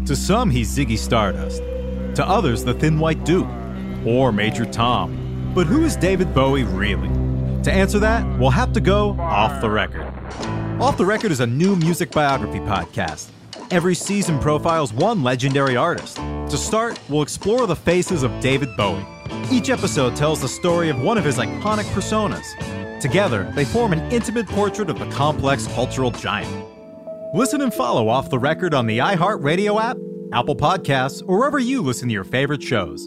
To some, he's Ziggy Stardust. To others, the Thin White Duke. Or Major Tom. But who is David Bowie really? To answer that, we'll have to go off the record. Off the Record is a new music biography podcast. Every season profiles one legendary artist. To start, we'll explore the faces of David Bowie. Each episode tells the story of one of his iconic personas. Together, they form an intimate portrait of the complex cultural giant. Listen and follow Off the Record on the iHeartRadio app, Apple Podcasts, or wherever you listen to your favorite shows.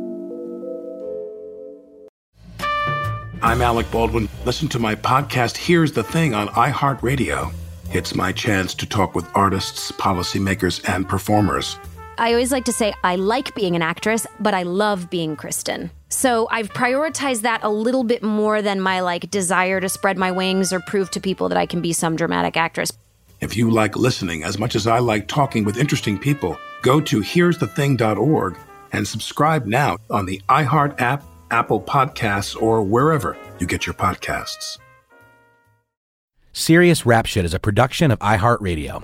I'm Alec Baldwin. Listen to my podcast, Here's the Thing, on iHeartRadio. It's my chance to talk with artists, policymakers, and performers. I always like to say I like being an actress, but I love being Kristen. So I've prioritized that a little bit more than my desire to spread my wings or prove to people that I can be some dramatic actress. If you like listening as much as I like talking with interesting people, go to here'sthething.org and subscribe now on the iHeart app, Apple Podcasts, or wherever you get your podcasts. Serious Rap Shit is a production of iHeartRadio.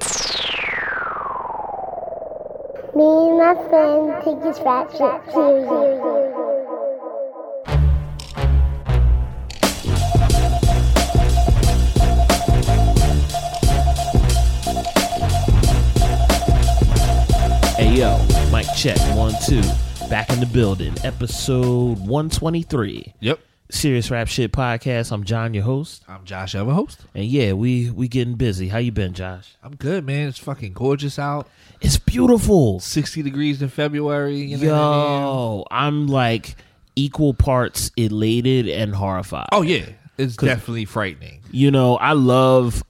Me and my friend take this rap shit seriously. Hey yo, mic check, 1, 2. Back in the building, episode 123. Yep. Serious Rap Shit Podcast. I'm John, your host. I'm Josh, other host. And yeah, we getting busy. How you been, Josh? I'm good, man. It's fucking gorgeous out. It's beautiful. 60 degrees in February. You know Yo, I'm like equal parts elated and horrified. Oh yeah, it's definitely frightening. You know, I love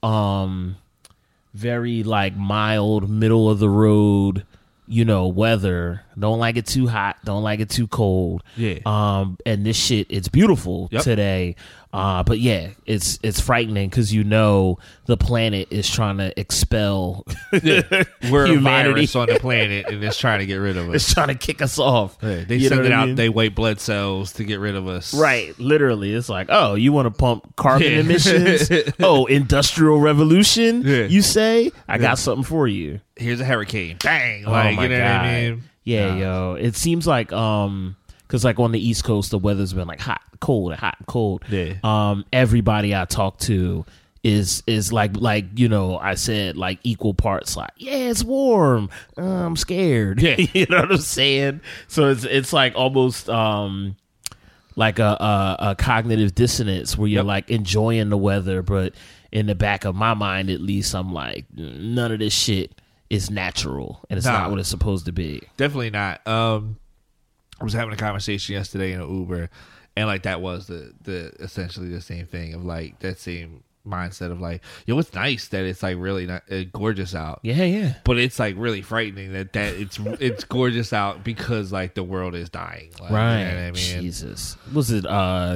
very mild, middle of the road, weather. Don't like it too hot, don't like it too cold. Yeah. And this shit, it's beautiful today. But yeah, it's frightening because the planet is trying to expel We're humanity. a virus on the planet and it's trying to get rid of us. It's trying to kick us off. Yeah, they send out their white blood cells to get rid of us. Right, literally. It's like, oh, you want to pump carbon emissions? Oh, industrial revolution, you say? I got something for you. Here's a hurricane. Bang. Oh my what I mean? Yeah, yo. It seems like because on the East Coast the weather's been hot, cold, and hot and cold. Yeah. Everybody I talk to is I said equal parts yeah, it's warm. I'm scared. Yeah. You know what I'm saying? So it's almost like a cognitive dissonance where you're enjoying the weather, but in the back of my mind at least I'm like, none of this shit is natural and it's not what it's supposed to be. Definitely not. I was having a conversation yesterday in an Uber, and that was the essentially the same thing of that same mindset of it's nice that it's really not gorgeous out. Yeah. But it's really frightening that it's gorgeous out because the world is dying. Right. You know what I mean? Jesus. Was it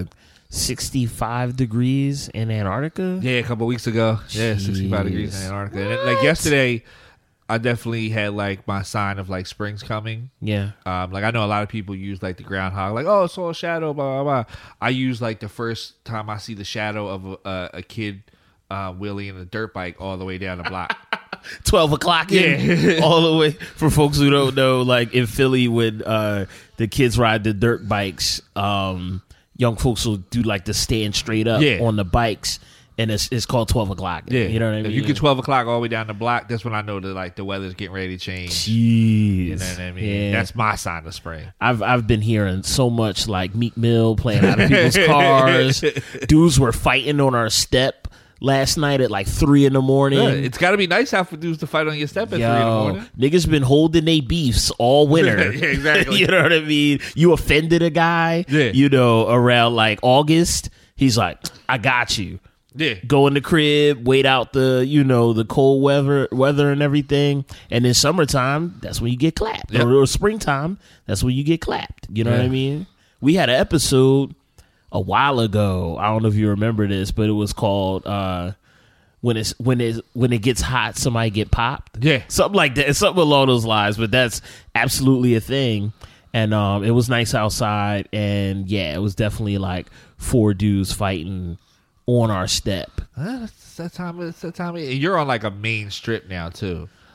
65 degrees in Antarctica? Yeah, a couple of weeks ago. Jeez. Yeah, 65 degrees in Antarctica. And yesterday, I definitely had my sign of spring's coming. Yeah. I know a lot of people use the groundhog, oh, it's all shadow, blah, blah, blah. I use the first time I see the shadow of a kid wheeling a dirt bike all the way down the block. 12 o'clock in, all the way. For folks who don't know, in Philly when the kids ride the dirt bikes, young folks will do the stand straight up on the bikes. And it's called 12 o'clock. Yeah. You know what I mean? If you get 12 o'clock all the way down the block, that's when I know that the weather's getting ready to change. Jeez. You know what I mean? Yeah. That's my sign of spring. I've been hearing so much Meek Mill playing out of people's cars. Dudes were fighting on our step last night at 3 a.m. Yeah, it's got to be nice out for dudes to fight on your step at 3 a.m. Niggas been holding they beefs all winter. Yeah, exactly. You know what I mean? You offended a guy, around August. He's like, I got you. Yeah. Go in the crib, wait out the cold weather and everything. And in summertime, that's when you get clapped. Yep. Or springtime, that's when you get clapped. You know what I mean? We had an episode a while ago. I don't know if you remember this, but it was called when it gets hot, somebody get popped. Yeah. Something like that. Something along those lines, but that's absolutely a thing. And it was nice outside, and yeah, it was definitely 4 dudes fighting on our step. That's that time. It's that time. You're on a main strip now too.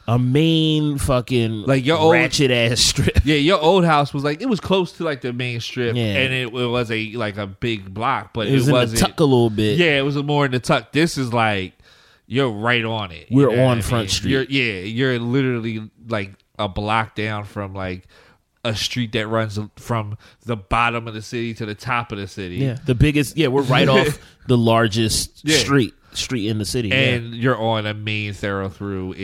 a main fucking like your old ratchet ass strip. Yeah, your old house was like it was close to like the main strip, Yeah. and it was a big block, but It was in wasn't. the tuck a little bit. Yeah, it was more in the tuck. This is like you're right on it. We're You know on what I Front mean? Street. You're literally like a block down from like a street that runs from the bottom of the city to the top of the city. Yeah, the biggest. Yeah, we're right off the largest Yeah. street in the city, and you're on a main thoroughfare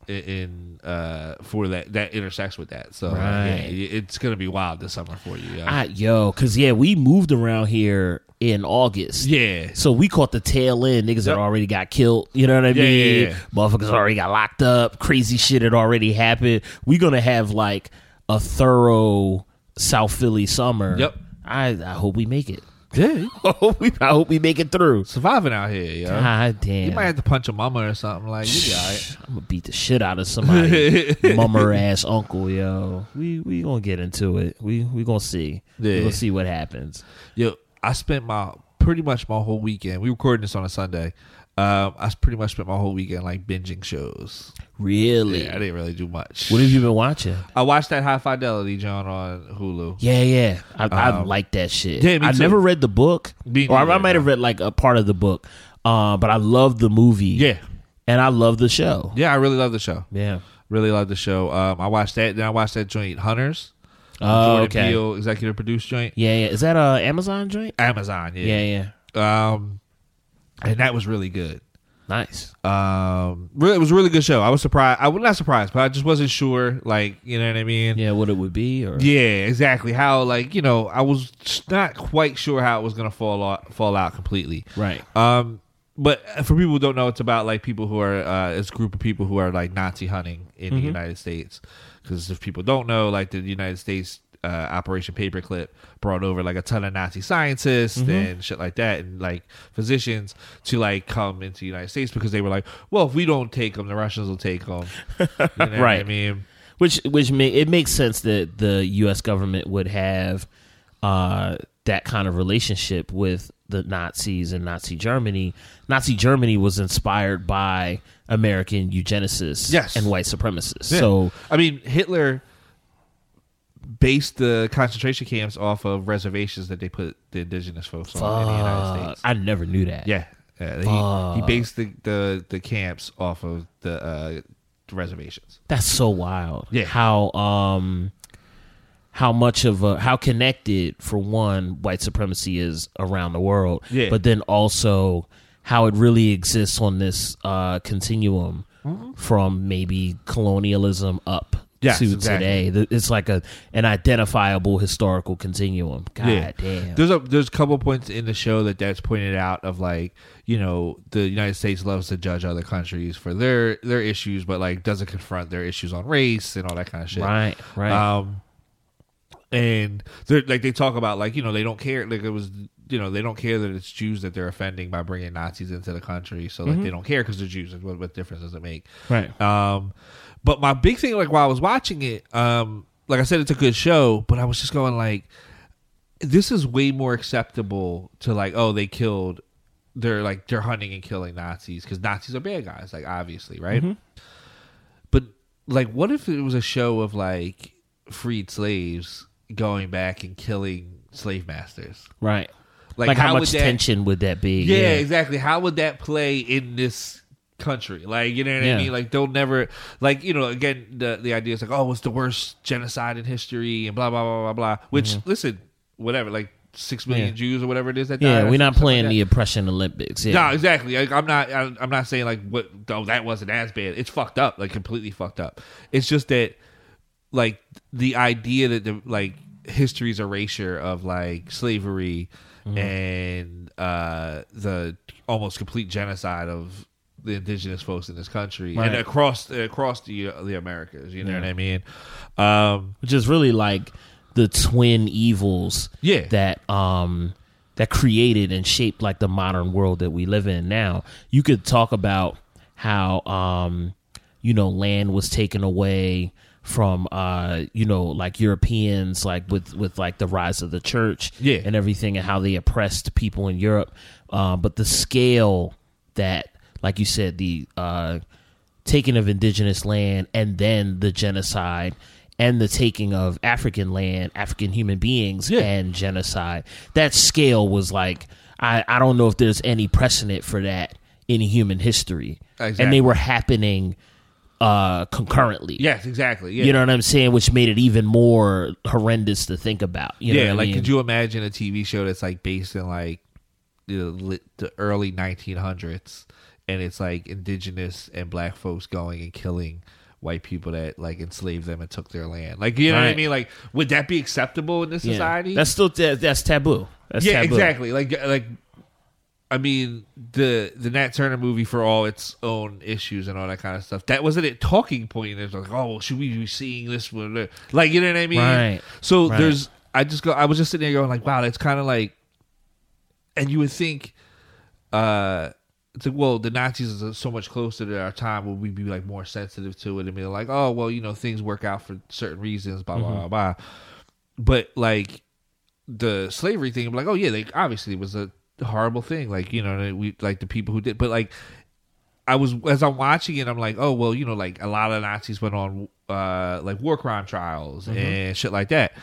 for that intersects with that. So Right. it's gonna be wild this summer for you. Because we moved around here in August. Yeah. So we caught the tail end. Niggas had already got killed. You know what I mean? yeah. Motherfuckers already got locked up. Crazy shit had already happened. We gonna have like a thorough South Philly summer. Yep. I hope we make it. Yeah, I hope we make it through. surviving out here, yo. God damn. You might have to punch a mama or something. Like you be all right. I'm gonna beat the shit out of somebody, mummer ass uncle, yo. We gonna get into it. We gonna see. Yeah. We gonna see what happens. Yo, I spent pretty much my whole weekend. We recorded this on a Sunday. I pretty much spent my whole weekend like binging shows. Really? Yeah, I didn't really do much. What have you been watching? I watched that High Fidelity John on Hulu. Yeah. I like that shit. Yeah, me I too. never read the book, Me or I neither, might have no. read like a part of the book. But I love the movie. Yeah, and I love the show. yeah, I really love the show. Yeah. Really love the show. I watched that. Then I watched that joint Hunters. Oh, Jordan okay. Peele executive produced joint. Yeah. Is that a Amazon joint? Amazon. Yeah. And that was really good. Nice. It was a really good show. I was surprised. I was not surprised, but I just wasn't sure. Like, you know what I mean? Yeah, what it would be, or Yeah, exactly. How, like, you know, I was just not quite sure how it was going to fall out completely. right. But for people who don't know, it's about like people who are it's a group of people who are like Nazi hunting in the United States. Because if people don't know, like the United States Operation Paperclip brought over like a ton of Nazi scientists and shit like that, and like physicians to like come into the United States because they were like, well, if we don't take them, the Russians will take them. You know what I mean? Which it makes sense that the U.S. government would have that kind of relationship with the Nazis and Nazi Germany. Nazi Germany was inspired by American eugenicists Yes. and white supremacists. Yeah. So I mean, Hitler based the concentration camps off of reservations that they put the indigenous folks on in the United States. I never knew that. Yeah, he based the camps off of the reservations. That's so wild. Yeah. How much of how connected, for one, white supremacy is around the world. Yeah. But then also how it really exists on this continuum from maybe colonialism up Yes, to exactly. today. It's like an identifiable historical continuum. God damn. There's a couple points in the show that's pointed out of like, you know, the United States loves to judge other countries for their issues, but like doesn't confront their issues on race and all that kind of shit. Right. And they're like, they talk about like, you know, they don't care. Like it was, you know, they don't care that it's Jews that they're offending by bringing Nazis into the country. So like they don't care because they're Jews. What difference does it make? Right. But my big thing, like while I was watching it, like I said, it's a good show, but I was just going like, this is way more acceptable to like, oh, they're hunting and killing Nazis because Nazis are bad guys, like obviously, right? But like, what if it was a show of like freed slaves going back and killing slave masters? Right. Like, Like how would much that- tension would that be? Yeah, exactly. How would that play in this country? Like, you know what Yeah. I mean? Like, they'll never, like, you know, again, the idea is like, oh, it's the worst genocide in history and blah, blah, blah, blah, blah. Which, listen, whatever, like 6 million Yeah. Jews or whatever it is that Yeah, died, we're not something playing like the that. oppression Olympics. Yeah. No, exactly. Like, I'm not saying like that wasn't as bad. It's fucked up, like completely fucked up. It's just that like the idea that the like history's erasure of like slavery and the almost complete genocide of the indigenous folks in this country Right. and across the Americas. You know Yeah. what I mean? Which is really like the twin evils Yeah. that that created and shaped like the modern world that we live in now. You could talk about how you know, land was taken away from you know, like Europeans, like with like the rise of the church Yeah. and everything, and how they oppressed people in Europe, but the scale that, like you said, the taking of indigenous land and then the genocide and the taking of African land, African human beings, and genocide. That scale was like, I don't know if there's any precedent for that in human history. Exactly. And they were happening concurrently. Yes, exactly. Yeah. You know what I'm saying? Which made it even more horrendous to think about. You know what I like mean? could you imagine a TV show that's like based in like the early 1900s, and it's like indigenous and black folks going and killing white people that like enslaved them and took their land? Like, you know what I mean? Like, would that be acceptable in this society? That's still that's taboo. That's taboo. Exactly. Like I mean, the Nat Turner movie, for all its own issues and all that kind of stuff, that wasn't a talking point. It's like, oh, should we be seeing this one? Like, you know what I mean? Right. So I was just sitting there going like, wow, that's kind of like, and you would think, it's like, well, the Nazis are so much closer to our time. Would we be like more sensitive to it and be like, oh, well, you know, things work out for certain reasons, blah blah blah blah. But like the slavery thing, I'm like, oh yeah, like obviously it was a horrible thing. Like, you know, we like the people who did, but like as I'm watching it, I'm like, oh well, you know, like a lot of Nazis went on like war crime trials and shit like that.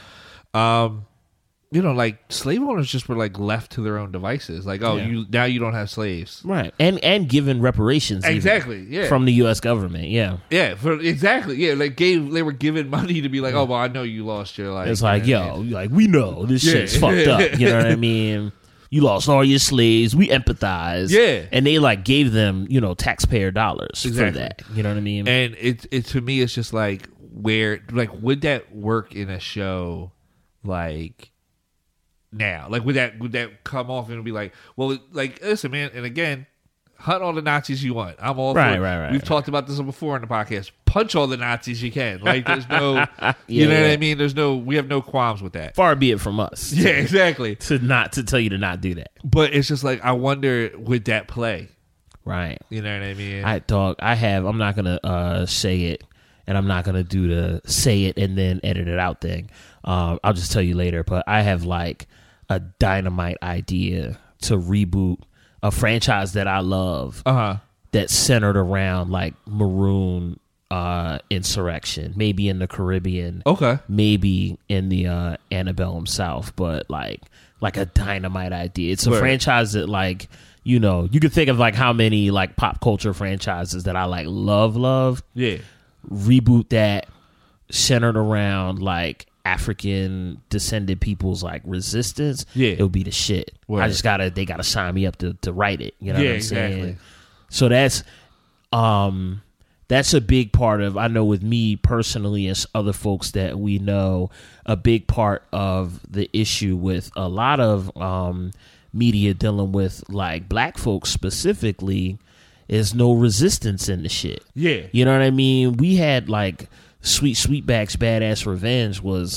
You know, like slave owners just were like left to their own devices. Like, oh, you don't have slaves, right? And given reparations, exactly, from the U.S. government, exactly, like they were given money to be like, oh, well, I know you lost your life. It's like, like we know this shit's fucked up. You know what I mean? You lost all your slaves. We empathize, and they like gave them, you know, taxpayer dollars for that. You know what I mean? And it to me, it's just like, where, like, would that work in a show like now? Like, would that come off and be like, well, like, listen, man, and again, hunt all the Nazis you want. I'm all for it. Right. We've talked about this before in the podcast. Punch all the Nazis you can. Like, there's no, you know what I mean? We have no qualms with that. Far be it from us. Yeah, exactly. To tell you to not do that. But it's just like, I wonder, would that play? Right. You know what I mean? I'm not going to say it, and I'm not going to do the say it and then edit it out thing. I'll just tell you later, but I have like a dynamite idea to reboot a franchise that I love that's centered around like Maroon insurrection, maybe in the Caribbean, maybe in the antebellum South, but like a dynamite idea. It's a franchise that, like, you know, you could think of like how many like pop culture franchises that I like love. Yeah. Reboot that, centered around like African descended people's like resistance. Yeah, it would be the shit. Word. They gotta sign me up to write it. You know what I'm saying? So that's a big part of, I know with me personally and other folks that we know, a big part of the issue with a lot of media dealing with like black folks specifically is no resistance in the shit. Yeah. You know what I mean? We had like Sweetback's Badass Revenge was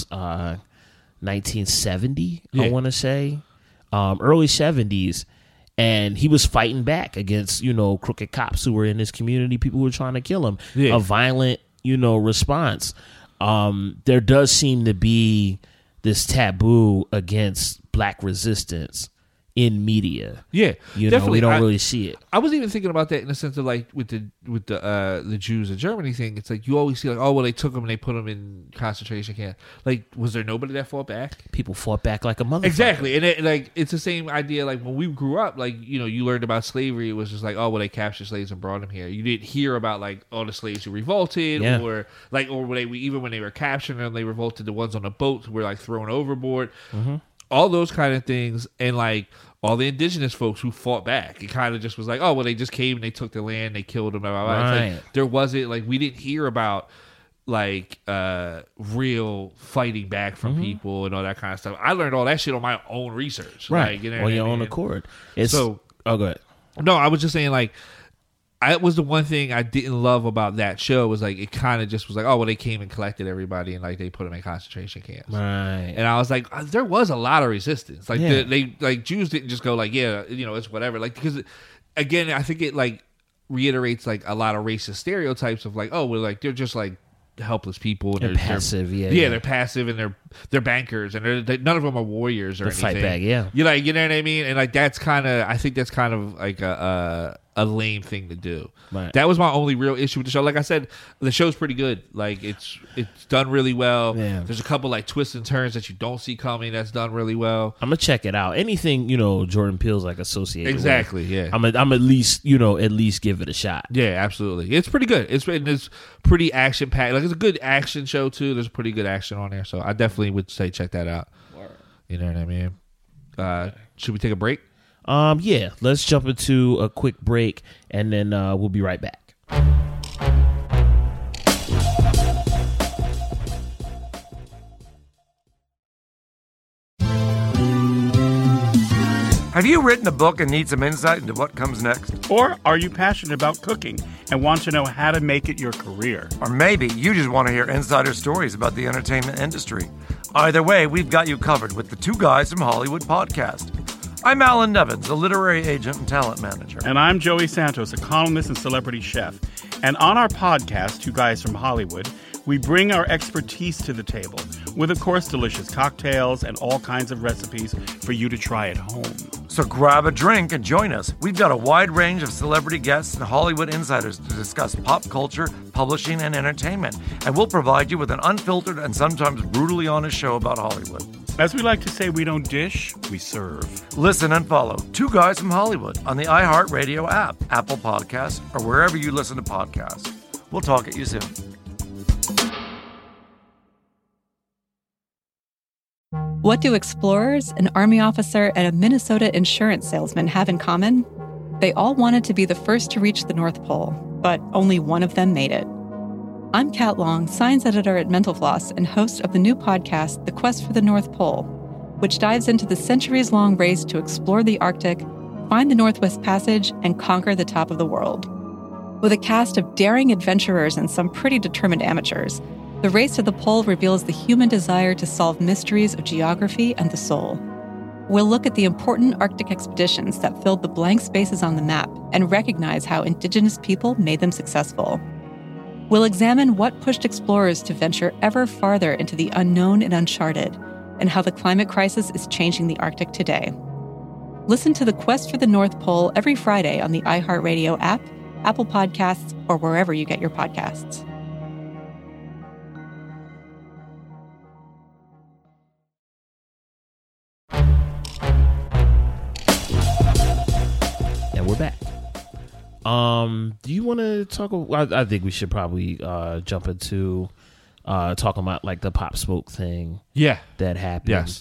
1970, I want to say, early 70s, and he was fighting back against, you know, crooked cops who were in his community, people who were trying to kill him. Yeah. A violent, you know, response. There does seem to be this taboo against black resistance in media. Yeah, you know, we don't really see it. I was even thinking about that in the sense of like with the Jews in Germany thing. It's like you always see like, oh well, they took them and they put them in concentration camp. Like, was there nobody that fought back? People fought back like a motherfucker. Exactly, and it's the same idea. Like when we grew up, like, you know, you learned about slavery. It was just like, oh well, they captured slaves and brought them here. You didn't hear about like all the slaves who revolted, or when they were capturing them, they revolted. The ones on the boats were like thrown overboard. Mm-hmm. All those kind of things, and like all the indigenous folks who fought back. It kind of just was like, oh, well, they just came and they took the land, they killed them, blah, blah, blah. Right. Like, there wasn't, like, we didn't hear about, like, real fighting back from people and all that kind of stuff. I learned all that shit on my own research. Right. Like, you know on your own accord. Go ahead. No, I was just saying, like, that was the one thing I didn't love about that show, was like, it kind of just was like, oh well, they came and collected everybody and like they put them in concentration camps, right? And I was like, there was a lot of resistance. Like they like Jews didn't just go like, yeah, you know, it's whatever. Like, because again, I think it like reiterates like a lot of racist stereotypes of like, oh well, like they're just like helpless people. And they're passive, they're passive, and they're bankers, and none of them are warriors or anything. Fight back, you know what I mean? And like that's kind of, I think that's kind of like a a lame thing to do. Right. That was my only real issue with the show. Like I said, the show's pretty good. Like it's done really well. Yeah. There's a couple like twists and turns that you don't see coming. That's done really well. I'm gonna check it out. Anything Jordan Peele's like associated Exactly. with, Yeah. I'm at least give it a shot. Yeah, absolutely. It's pretty good. It's pretty action packed. Like it's a good action show too. There's pretty good action on there, so I definitely would say check that out. You know what I mean? Should we take a break? Yeah. Let's jump into a quick break, and then we'll be right back. Have you written a book and need some insight into what comes next? Or are you passionate about cooking and want to know how to make it your career? Or maybe you just want to hear insider stories about the entertainment industry. Either way, we've got you covered with the Two Guys from Hollywood podcast. I'm Alan Nevins, a literary agent and talent manager. And I'm Joey Santos, a columnist and celebrity chef. And on our podcast, Two Guys from Hollywood, we bring our expertise to the table with, of course, delicious cocktails and all kinds of recipes for you to try at home. So grab a drink and join us. We've got a wide range of celebrity guests and Hollywood insiders to discuss pop culture, publishing, and entertainment. And we'll provide you with an unfiltered and sometimes brutally honest show about Hollywood. As we like to say, we don't dish, we serve. Listen and follow Two Guys from Hollywood on the iHeartRadio app, Apple Podcasts, or wherever you listen to podcasts. We'll talk at you soon. What do explorers, an Army officer, and a Minnesota insurance salesman have in common? They all wanted to be the first to reach the North Pole, but only one of them made it. I'm Kat Long, science editor at Mental Floss and host of the new podcast, The Quest for the North Pole, which dives into the centuries-long race to explore the Arctic, find the Northwest Passage, and conquer the top of the world. With a cast of daring adventurers and some pretty determined amateurs, the race to the pole reveals the human desire to solve mysteries of geography and the soul. We'll look at the important Arctic expeditions that filled the blank spaces on the map and recognize how indigenous people made them successful. We'll examine what pushed explorers to venture ever farther into the unknown and uncharted, and how the climate crisis is changing the Arctic today. Listen to The Quest for the North Pole every Friday on the iHeartRadio app, Apple Podcasts, or wherever you get your podcasts. We're back. Do you want to talk? I think we should probably jump into talking about like the Pop Smoke thing. Yeah, that happened. Yes.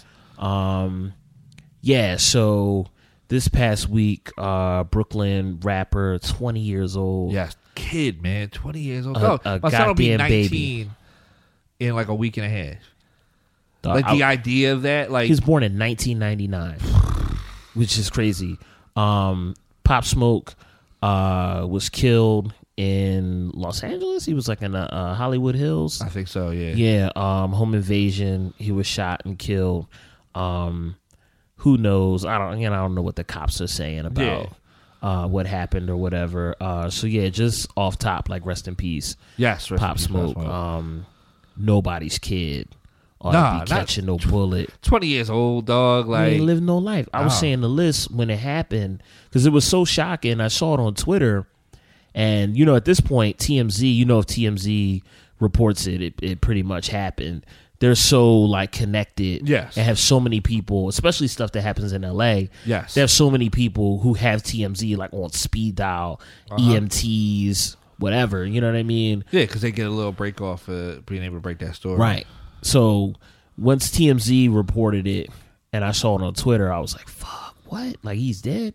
Yeah. So this past week, Brooklyn rapper, 20 years old. Yes, kid, man, 20 years old. A My son will be goddamn 19 baby. in like a week and a half. Like the idea of that, like he was born in 1999, which is crazy. Pop Smoke was killed in Los Angeles. He was like in Hollywood Hills. I think so. Yeah. Yeah. Home invasion. He was shot and killed. Who knows? I don't know what the cops are saying about what happened or whatever. So yeah, just off top, like rest in peace. Yes. Pop Smoke. Nobody's kid. Or Nah, be catching no bullet. 20 years old, dog. Like, he ain't lived no life. I was saying the list when it happened because it was so shocking. I saw it on Twitter, and at this point, TMZ. If TMZ reports it pretty much happened. They're so like connected, yes, and have so many people, especially stuff that happens in LA. Yes, they have so many people who have TMZ like on speed dial, EMTs, whatever. You know what I mean? Yeah, because they get a little break off being able to break that story, right? So once TMZ reported it and I saw it on Twitter, I was like, fuck, what? Like he's dead?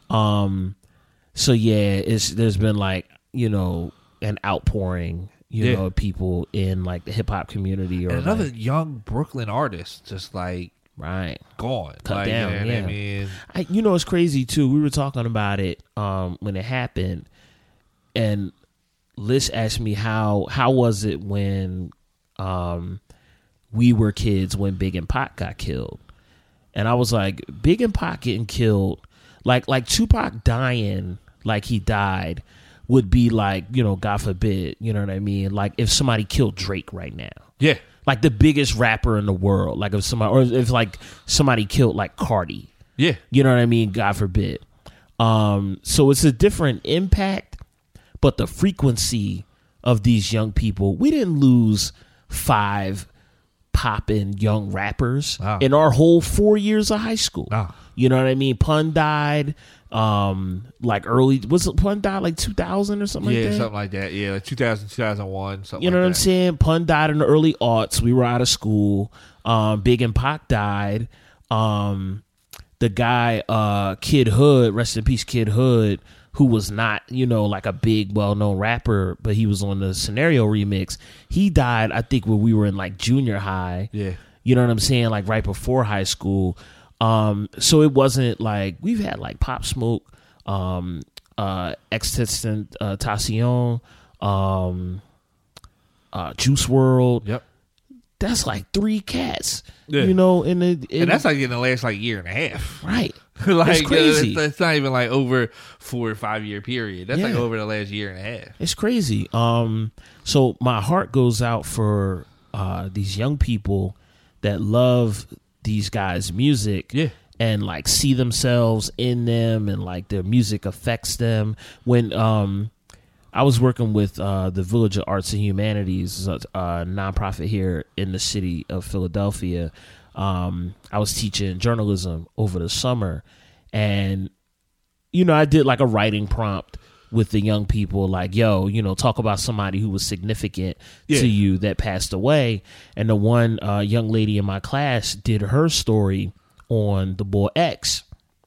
So yeah, there's been like, an outpouring, of people in like the hip hop community or and another like, young Brooklyn artist just like gone. Cut like, down. You know yeah. what I mean? It's crazy too. We were talking about it when it happened, and Liz asked me how was it when we were kids when Big and Pac got killed. And I was like, Big and Pac getting killed, like Tupac dying like he died would be like, God forbid, you know what I mean? Like if somebody killed Drake right now. Yeah. Like the biggest rapper in the world. Like if somebody killed like Cardi. Yeah. You know what I mean? God forbid. So it's a different impact, but the frequency of these young people, we didn't lose 5 poppin' young rappers in our whole 4 years of high school. You know what I mean? Pun died like early, Pun died like 2000 or something like that? Yeah, something like that. Yeah, like 2000, 2001, something You know like what I'm that. saying? Pun died in the early aughts. We were out of school. Big and Pac died. The guy, Kid Hood, rest in peace, Kid Hood, who was not, like a big, well-known rapper, but he was on the Scenario remix. He died, I think, when we were in like junior high. Yeah. You know what I'm saying? Like right before high school. So it wasn't like, we've had like Pop Smoke, XXXTentacion, Juice WRLD. Yep. That's like 3 cats, Yeah. and that's like in the last like year and a half. Right. Like That's crazy. It's not even like over 4 or 5 year period. That's like over the last year and a half. It's crazy. So my heart goes out for these young people that love these guys' music. Yeah. And like see themselves in them, and like their music affects them. When I was working with the Village of Arts and Humanities, a nonprofit here in the city of Philadelphia. I was teaching journalism over the summer, and I did like a writing prompt with the young people, like, yo, talk about somebody who was significant to you that passed away. And the one young lady in my class did her story on the boy X.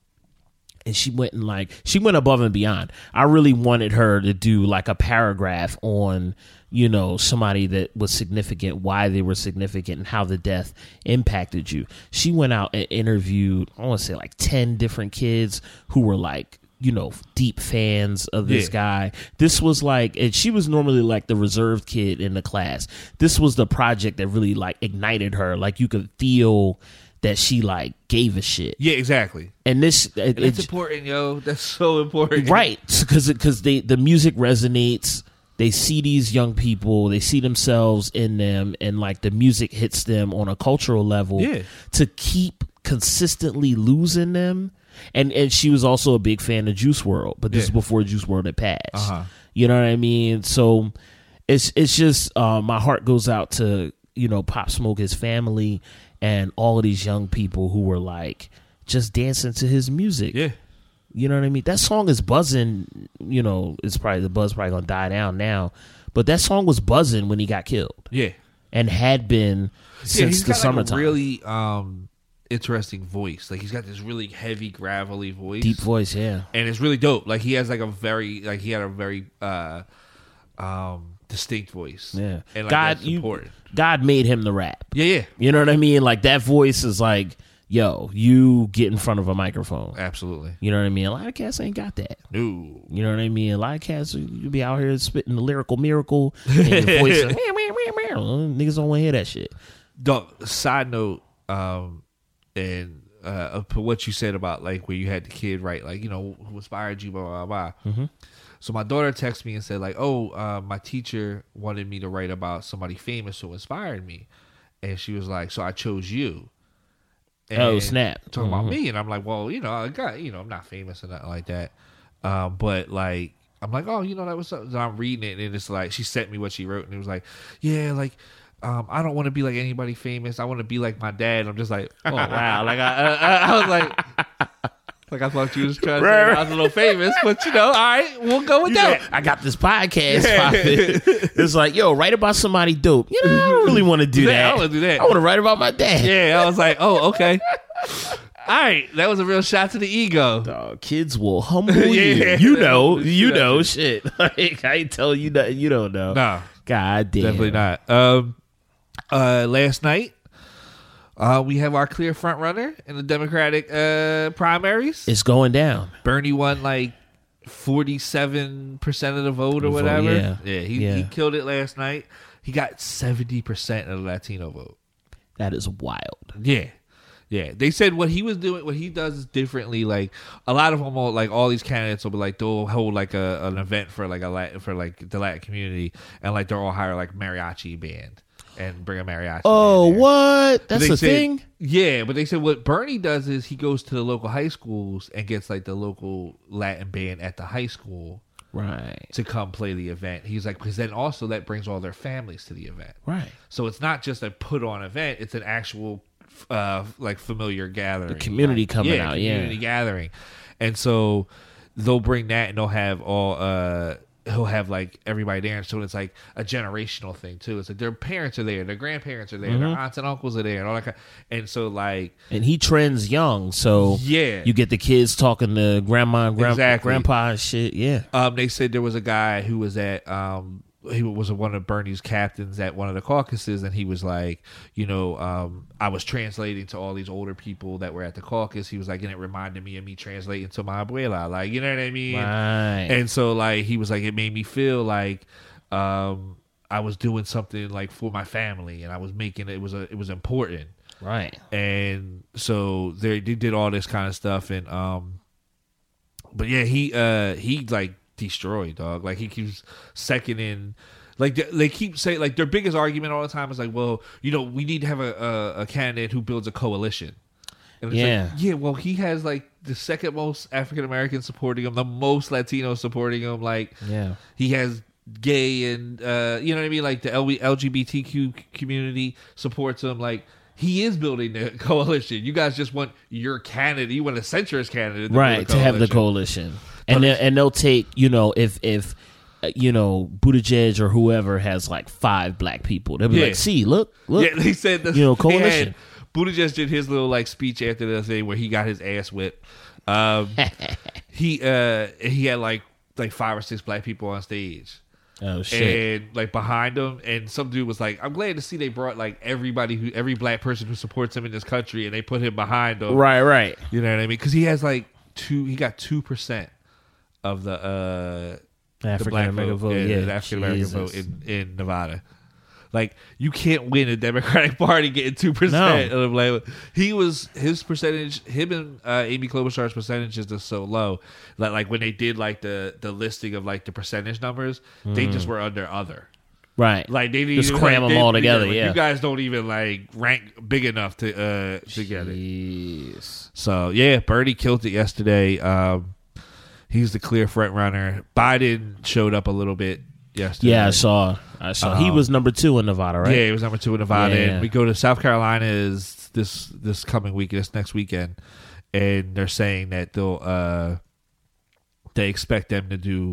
And she went above and beyond. I really wanted her to do like a paragraph on, somebody that was significant, why they were significant, and how the death impacted you. She went out and interviewed, I want to say like 10 different kids who were like, deep fans of this guy. This was like, and she was normally like the reserved kid in the class. This was the project that really like ignited her. Like you could feel that she like gave a shit. Yeah, exactly. And this, it's important, yo. That's so important, right? Because the music resonates. They see these young people, they see themselves in them, and like the music hits them on a cultural level. Yeah. To keep consistently losing them, and she was also a big fan of Juice WRLD, but this is before Juice WRLD had passed. You know what I mean? So it's just my heart goes out to Pop Smoke, his family, and all of these young people who were like just dancing to his music. Yeah. You know what I mean? That song is buzzing, it's probably, the buzz probably gonna die down now, but that song was buzzing when he got killed. Yeah. And had been since the summertime. Like a really interesting voice. Like he's got this really heavy, gravelly voice. Deep voice, yeah. And it's really dope. Like he has like he had a very distinct voice. Yeah. And like God made him the rap. Yeah, yeah. You know what I mean? Like that voice is like, yo, you get in front of a microphone. Absolutely. You know what I mean? A lot of cats ain't got that. No. You know what I mean? A lot of cats, you be out here spitting the lyrical miracle and your voice is, niggas don't want to hear that shit. Dog, side note, and what you said about like where you had the kid, right? Like, who inspired you, blah, blah, blah. Mm-hmm. So my daughter texted me and said like, my teacher wanted me to write about somebody famous who inspired me. And she was like, so I chose you. And snap. Talking about me. And I'm like, well, I got, I'm not famous or nothing like that. But like, I'm like, oh, that was something. I'm reading it and it's like, she sent me what she wrote and it was like, yeah, like, I don't want to be like anybody famous. I want to be like my dad. I'm just like, oh wow. Like I was like I thought you was trying to say I was a little famous, but all right, we'll go with that. I got this podcast. It's like, yo, write about somebody dope. I don't really want to do that. I don't want to do that. I want to write about my dad. Yeah, I was like, oh, okay. All right, that was a real shot to the ego. Dog, kids will humble you. You know, shit. Like, I ain't telling you that you don't know. Nah, God damn, definitely not. Last night, we have our clear front runner in the Democratic primaries. It's going down. Bernie won like 47% of the vote or whatever. Yeah, he killed it last night. He got 70% of the Latino vote. That is wild. Yeah. Yeah, they said what he was doing, what he does is differently. Like a lot of them, like all these candidates will be like they'll hold like an event for like the Latin community, and like they'll all hire like mariachi band. and bring a mariachi. Oh, band there. what? That's a said, thing? Yeah, but they said what Bernie does is he goes to the local high schools and gets like the local Latin band at the high school. Right. To come play the event. He's like, because then also that brings all their families to the event. Right. So it's not just a put on event, it's an actual like familiar gathering. The community coming out, community gathering. And so they'll bring that and they'll have all he'll have like everybody there, and so it's like a generational thing too. It's like their parents are there, their grandparents are there, their aunts and uncles are there, and all that and so like, and he trends young, so yeah, you get the kids talking to grandma and grandpa and shit. They said there was a guy who was at he was one of Bernie's captains at one of the caucuses, and he was like, I was translating to all these older people that were at the caucus. He was like, and it reminded me of me translating to my abuela, like, you know what I mean? Right. And so like he was like, it made me feel like I was doing something like for my family, and I was making it was important, right? And so they did all this kind of stuff, and but yeah, he like destroyed, dog. Like he keeps second in, like they keep saying, like their biggest argument all the time is like, well, we need to have a candidate who builds a coalition. And it's well, he has like the second most African Americans supporting him, the most Latinos supporting him. Like, he has gay and you know what I mean, like the LGBTQ community supports him. Like, he is building the coalition. You guys just want your candidate, you want a centrist candidate, right, to have the coalition. And they'll take, if Buttigieg or whoever has like 5 black people, they'll be like, see, look. Yeah, they said coalition. Buttigieg did his little like speech after the thing where he got his ass whipped. He had like 5 or 6 black people on stage. Oh shit! And like behind him, and some dude was like, "I'm glad to see they brought like every black person who supports him in this country, and they put him behind him." Right. You know what I mean? Because he has like he got 2% of the African American vote. The African American vote in Nevada. Like, you can't win a Democratic Party getting 2%. Of like, his percentage, him and Amy Klobuchar's percentage is just so low that like when they did like the listing of like the percentage numbers, they just were under other. Right. Like they just cram them all together. Like, yeah. You guys don't even like rank big enough to get it. So yeah, Bernie killed it yesterday. He's the clear front runner. Biden showed up a little bit yesterday. Yeah, I saw. He was number 2 in Nevada, right? Yeah, he was number 2 in Nevada. Yeah. And we go to South Carolina this coming week, this next weekend, and they're saying that they expect them to do.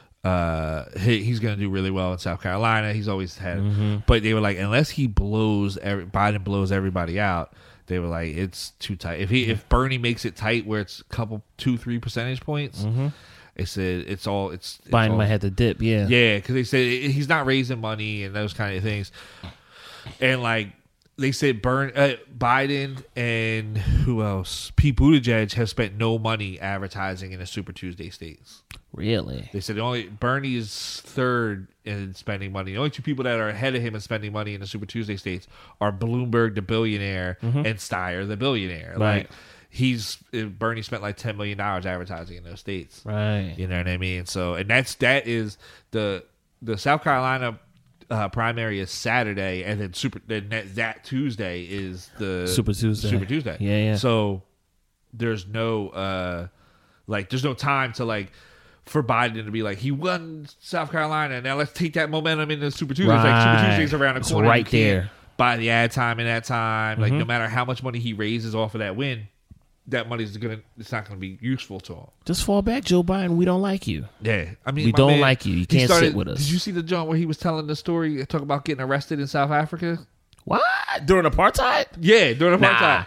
He's going to do really well in South Carolina. He's always had, but they were like, unless Biden blows everybody out, they were like, it's too tight. If Bernie makes it tight, where it's a couple 2-3 percentage points. They said it's Biden might have to dip, yeah, because they said he's not raising money and those kind of things, and like they said, Biden and who else? Pete Buttigieg have spent no money advertising in the Super Tuesday states. Really? They said Bernie is third in spending money. The only 2 people that are ahead of him in spending money in the Super Tuesday states are Bloomberg, the billionaire, and Steyer, the billionaire. Right. Like, Bernie spent like $10 million advertising in those states. Right. You know what I mean? So, and that is the South Carolina primary is Saturday, and then that Tuesday is the Super Tuesday. Yeah. So there's no there's no time to like for Biden to be like, he won South Carolina, now let's take that momentum into Super Tuesday. Right. Like, Super Tuesday's around the corner. Right there. Buy the ad time in that time. Like, no matter how much money he raises off of that win, that money's it's not gonna be useful to him. Just fall back, Joe Biden. We don't like you. Yeah, I mean, we don't like you. You can't sit with us. Did you see the joint where he was telling the story, talk about getting arrested in South Africa? What? During apartheid? Yeah, during apartheid.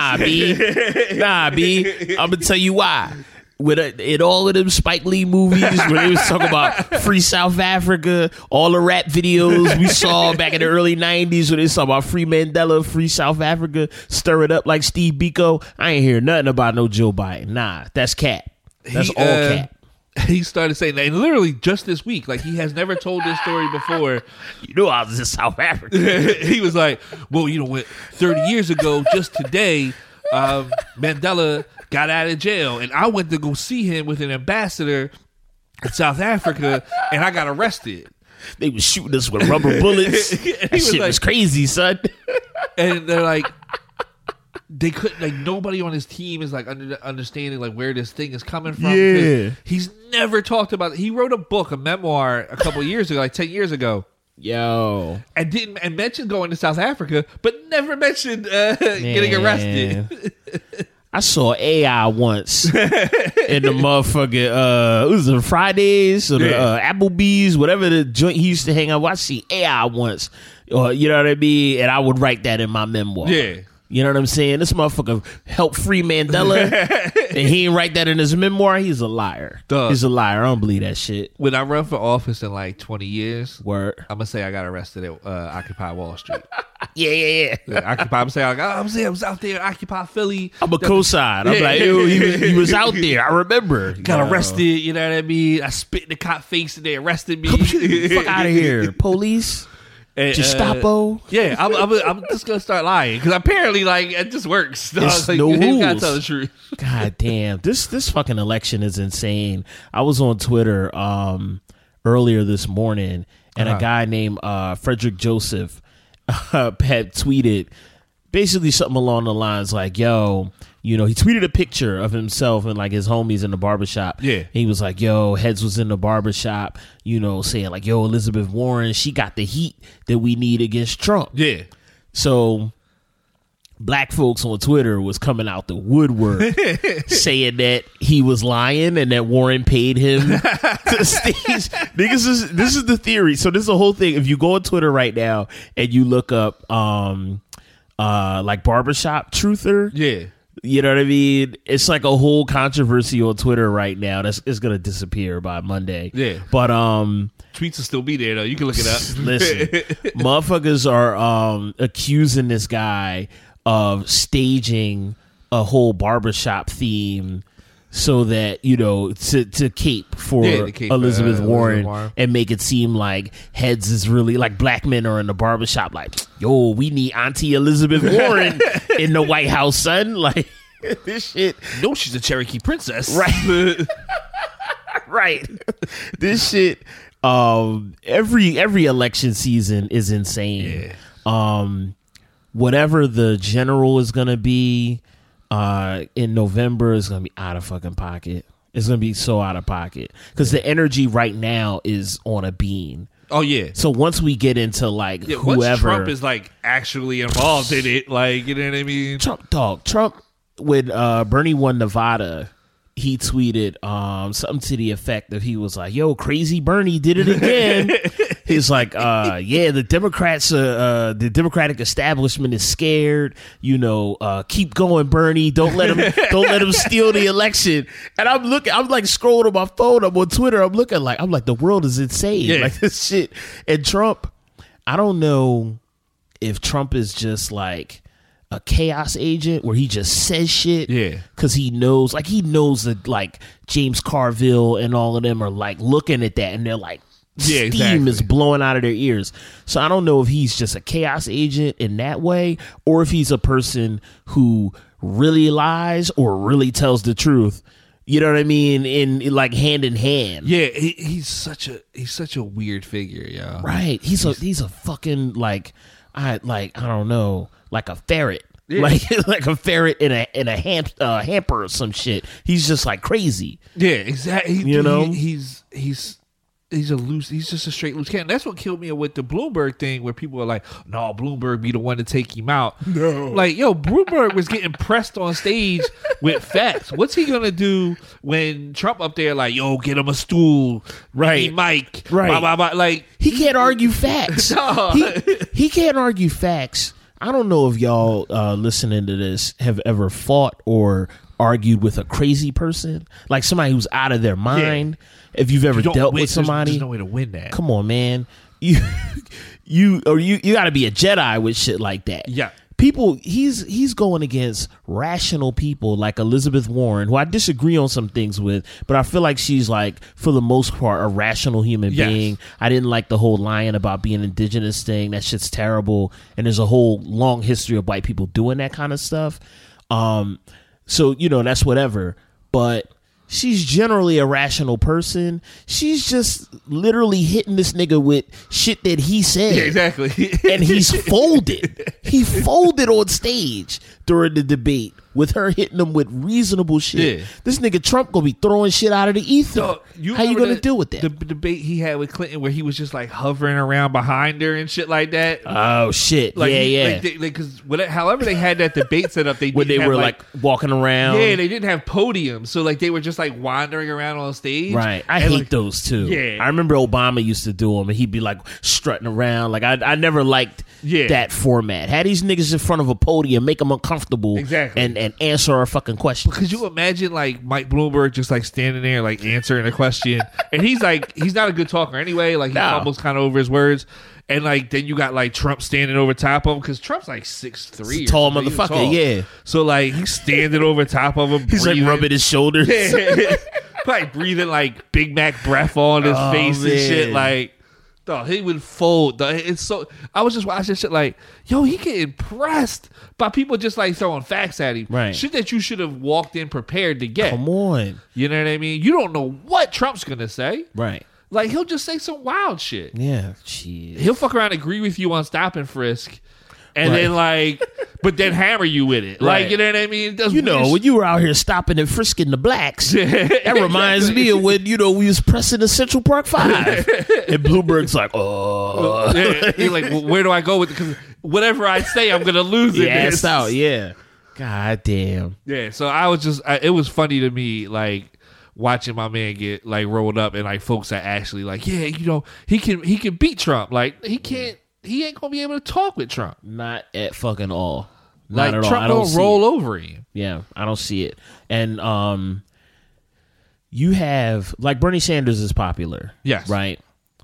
Nah, B. I'm gonna tell you why. In all of them Spike Lee movies where they was talking about free South Africa, all the rap videos we saw back in the early 90s where they talking about free Mandela, free South Africa, stir it up like Steve Biko. I ain't hear nothing about no Joe Biden. Nah, that's cap. That's all cap. He started saying that, and literally just this week, like, he has never told this story before. You know, I was in South Africa. He was like, well, 30 years ago, just today, Mandela got out of jail, and I went to go see him with an ambassador in South Africa, and I got arrested. They was shooting us with rubber bullets. That shit was crazy, son. And they're like, they couldn't, like, nobody on his team is like understanding like where this thing is coming from. Yeah. He's never talked about it. He wrote a book, a memoir, a couple years ago, like 10 years ago. Yo. And mentioned going to South Africa, but never mentioned getting arrested. I saw AI once in the motherfucking was it Fridays or the Applebee's, whatever the joint he used to hang out with. I see AI once, you know what I mean, and I would write that in my memoir. Yeah. You know what I'm saying? This motherfucker helped free Mandela, and he didn't write that in his memoir. He's a liar. Duh. He's a liar. I don't believe that shit. When I run for office in like 20 years, Word. I'm gonna say I got arrested at Occupy Wall Street. Yeah. Occupy. I'm saying I was out there, Occupy Philly. I'm a co-sign. I'm like, yo, he was out there. I remember. Got arrested. You know what I mean? I spit in the cop face and they arrested me. Fuck out of here, police. Gestapo. Yeah, I'm just gonna start lying because apparently, like, it just works. It's like, no you rules. gotta tell the truth. God damn, this fucking election is insane. I was on Twitter earlier this morning, and a guy named Frederick Joseph had tweeted basically something along the lines like, "Yo." You know, he tweeted a picture of himself and like his homies in the barbershop. Yeah. And he was like, yo, Heads was in the barbershop, you know, saying like, yo, Elizabeth Warren, she got the heat that we need against Trump. Yeah. So black folks on Twitter was coming out the woodwork saying that he was lying and that Warren paid him to stage. Niggas, this is the theory. So this is the whole thing. If you go on Twitter right now and you look up like barbershop truther. Yeah. You know what I mean? It's like a whole controversy on Twitter right now that's going to disappear by Monday. Yeah. But tweets will still be there though. You can look it up. Listen, motherfuckers are accusing this guy of staging a whole barbershop theme so that, you know, to cape for Elizabeth Warren and make it seem like Heads is really like black men are in the barbershop like, yo, we need Auntie Elizabeth Warren in the White House, son. Like, this shit. No, she's a Cherokee princess. Right. Right. This shit, every election season is insane. Yeah. Whatever the general is going to be, in November is going to be out of fucking pocket. It's going to be so out of pocket because the energy right now is on a beam. Oh yeah. So once we get into like whoever, once Trump is like actually involved in it, like, you know what I mean? Trump when Bernie won Nevada, he tweeted something to the effect of he was like, yo, crazy Bernie did it again. He's like, yeah, the Democrats, the Democratic establishment is scared. You know, keep going, Bernie. Don't let him steal the election. And I'm like scrolling on my phone. I'm on Twitter. I'm like, the world is insane. Yeah. Like this shit. And Trump, I don't know if Trump is just like a chaos agent where he just says shit. Yeah. Because he knows that like James Carville and all of them are like looking at that and they're like, steam is blowing out of their ears. So I don't know if he's just a chaos agent in that way or if he's a person who really lies or really tells the truth. You know what I mean? In like hand in hand. Yeah, he's such a weird figure, yeah. Right. He's a fucking like I don't know, like a ferret. Yeah. Like a ferret in a hamper or some shit. He's just like crazy. Yeah, exactly. You know, he's just a straight loose cannon. That's what killed me with the Bloomberg thing, where people are like, "No, Bloomberg be the one to take him out." No, like, yo, Bloomberg was getting pressed on stage with facts. What's he gonna do when Trump up there like, "Yo, get him a stool, right, Mike, right?" Blah, blah, blah. Like, he can't argue facts. No. He can't argue facts. I don't know if y'all listening to this have ever fought or argued with a crazy person, like somebody who's out of their mind. Yeah. If you've ever dealt with somebody, there's no way to win that. Come on, man. You got to be a Jedi with shit like that. Yeah. People, he's going against rational people like Elizabeth Warren, who I disagree on some things with, but I feel like she's like, for the most part, a rational human being. I didn't like the whole lying about being indigenous thing. That shit's terrible. And there's a whole long history of white people doing that kind of stuff. So, you know, that's whatever. But She's generally a rational person. She's just literally hitting this nigga with shit that he said. Yeah, exactly. And he's folded. He folded on stage during the debate with her hitting him with reasonable shit. Yeah. This nigga Trump gonna be throwing shit out of the ether. So, How you gonna deal with that? The debate he had with Clinton where he was just like hovering around behind her and shit like that. Oh shit! Like, yeah. Because however they had that debate set up, when they were like walking around. Yeah, they didn't have podiums, so like they were just like wandering around on stage. Right, I hate those too. Yeah, I remember Obama used to do them, and he'd be like strutting around. Like I never liked that format. Had these niggas in front of a podium, make them uncomfortable, exactly, and answer our fucking questions. Could you imagine like Mike Bloomberg just like standing there like answering a question, and he's not a good talker anyway. Like he fumbles kind of over his words. And like then you got like Trump standing over top of him because Trump's like 6'3", tall motherfucker, tall. Yeah. So like he's standing over top of him. He's breathing. Like rubbing his shoulders, like breathing like Big Mac breath on his face and shit. Like, dog, he would fold. It's so. I was just watching shit like, yo, he get impressed by people just like throwing facts at him. Right. Shit that you should have walked in prepared to get. Come on. You know what I mean? You don't know what Trump's gonna say. Right. Like, he'll just say some wild shit. Yeah, jeez. He'll fuck around and agree with you on stop and frisk. And then, like, but then hammer you with it. Right. Like, you know what I mean? You know, when you were out here stopping and frisking the blacks, that reminds me of when, we was pressing the Central Park 5. And Bloomberg's like, oh. He's like, well, where do I go with it? Because whatever I say, I'm going to lose it. Yeah, it's out, yeah. God damn. Yeah, so I was just, it was funny to me, like, watching my man get like rolled up and like folks are actually like, yeah, he can beat Trump. Like he ain't gonna be able to talk with Trump. Not at fucking all. Not like at Trump all. don't roll over him. Yeah, I don't see it. And you have like Bernie Sanders is popular. Yes. Right.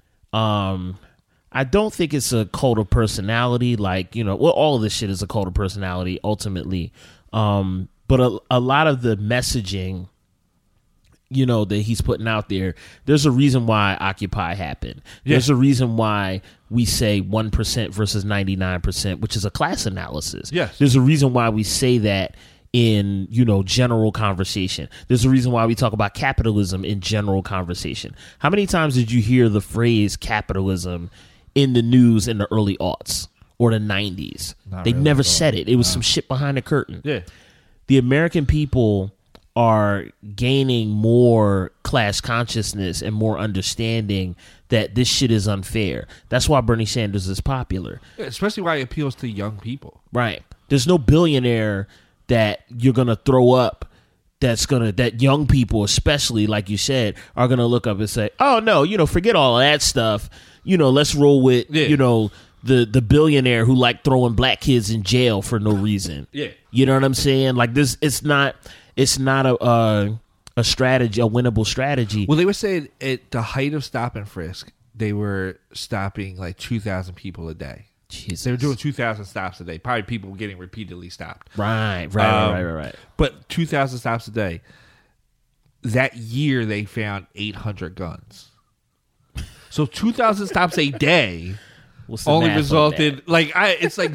I don't think it's a cult of personality. Like, all of this shit is a cult of personality ultimately. But a lot of the messaging that he's putting out there, there's a reason why Occupy happened. Yeah. There's a reason why we say 1% versus 99%, which is a class analysis. Yes. There's a reason why we say that in, general conversation. There's a reason why we talk about capitalism in general conversation. How many times did you hear the phrase capitalism in the news in the early aughts or the 90s? They really never said it. It was some shit behind the curtain. Yeah. The American people are gaining more class consciousness and more understanding that this shit is unfair. That's why Bernie Sanders is popular. Yeah, especially why it appeals to young people. Right. There's no billionaire that you're going to throw up that young people, especially, like you said, are going to look up and say, oh, no, forget all of that stuff. Let's roll with, the billionaire who liked throwing black kids in jail for no reason. Yeah. You know what I'm saying? Like this, it's not a strategy, a winnable strategy. Well, they were saying at the height of stop and frisk, they were stopping like 2,000 people a day. Jesus. They were doing 2,000 stops a day. Probably people getting repeatedly stopped. Right. But 2,000 stops a day. That year, they found 800 guns. So 2,000 stops a day only resulted it's like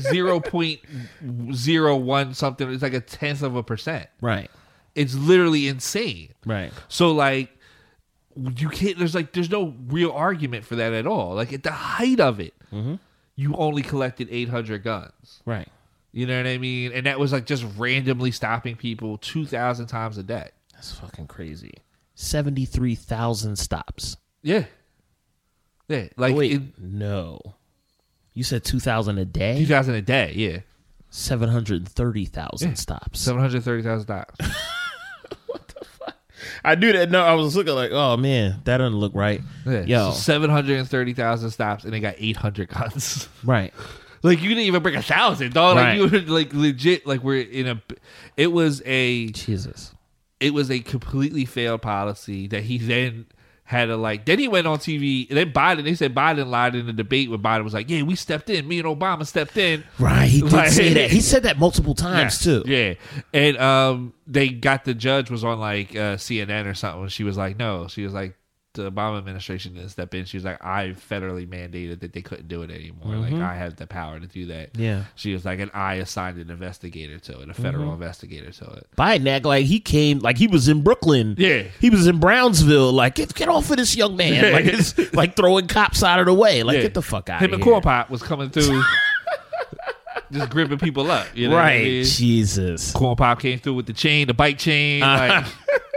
0.01 something. It's like 0.1%. Right. It's literally insane. Right. So like you can't. There's no real argument for that at all. Like at the height of it, you only collected 800 guns. Right. You know what I mean? And that was like just randomly stopping people 2,000 times a day. That's fucking crazy. 73,000 stops. Yeah. Yeah. Like no. You said 2,000 a day? 2,000 a day, yeah. 730,000 stops. 730,000 stops. What the fuck? I knew that. No, I was looking like, oh man, that doesn't look right. Yeah. Yo. So 730,000 stops and they got 800 guns. Right. Like you didn't even break 1,000, dog. Right. Like you were like legit. Like we're in a. It was a Jesus. It was a completely failed policy that he then had to like. Then he went on TV. And then Biden. They said Biden lied in the debate when Biden was like, "Yeah, we stepped in. Me and Obama stepped in." Right. He did say that. He said that multiple times too. Yeah. And they got the judge was on like CNN or something. She was like, "No." She was like, the Obama administration didn't step in. She was like, I federally mandated that they couldn't do it anymore. Like, I have the power to do that. Yeah. She was like, and I assigned an investigator to it, a federal investigator to it. Biden act like he came, like he was in Brooklyn. Yeah. He was in Brownsville. Like, get off of this young man. Like, it's like throwing cops out of the way. Like, get the fuck out of here. Him and Corn Pop was coming through. Just gripping people up, you know right? What I mean? Jesus. Corn Pop came through with the chain, the bike chain. Like,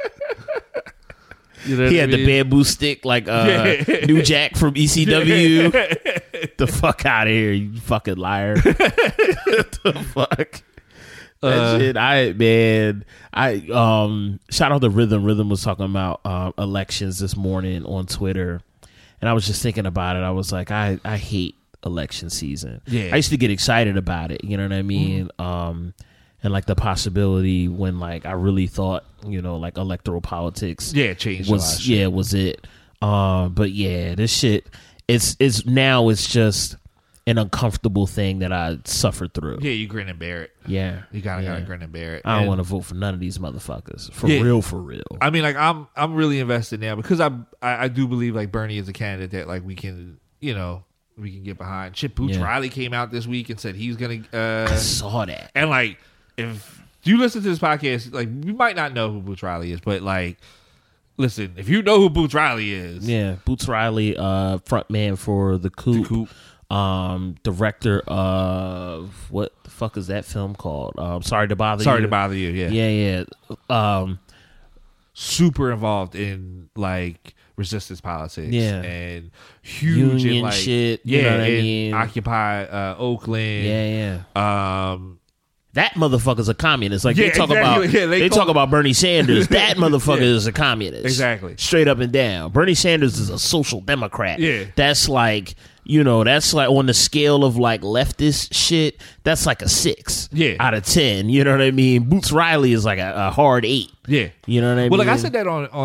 you know he had the bamboo stick, like New Jack from ECW. The fuck out of here, you fucking liar! The fuck. That shit, shout out to Rhythm. Rhythm was talking about elections this morning on Twitter, and I was just thinking about it. I was like, I hate election season. Yeah. I used to get excited about it, you know what I mean? And like the possibility when like I really thought, you know, like electoral politics changed was it. But yeah, this shit it's just an uncomfortable thing that I suffered through. Yeah, you grin and bear it. Yeah. You gotta grin and bear it. I don't want to vote for none of these motherfuckers. For real. I mean, like I'm really invested now because I do believe like Bernie is a candidate that like we can, you know, we can get behind. Shit, Boots Riley came out this week and said he's gonna. I saw that. And like, if you listen to this podcast, like you might not know who Boots Riley is, but like, listen, if you know who Boots Riley is, Boots Riley, frontman for The Coup, director of what the fuck is that film called? Sorry to Bother You. Sorry to Bother You. Yeah. Super involved in like resistance politics, and huge union in like shit. You know what I mean? Occupy Oakland. That motherfucker's a communist. Like they talk exactly. about, they talk about Bernie Sanders. That motherfucker is a communist. Exactly, straight up and down. Bernie Sanders is a social democrat. Yeah, that's like, you know, that's like on the scale of like leftist shit. That's like a 6 out of 10. You know what I mean? Boots Riley is like a hard 8. Yeah, you know what I mean? Well, like I said that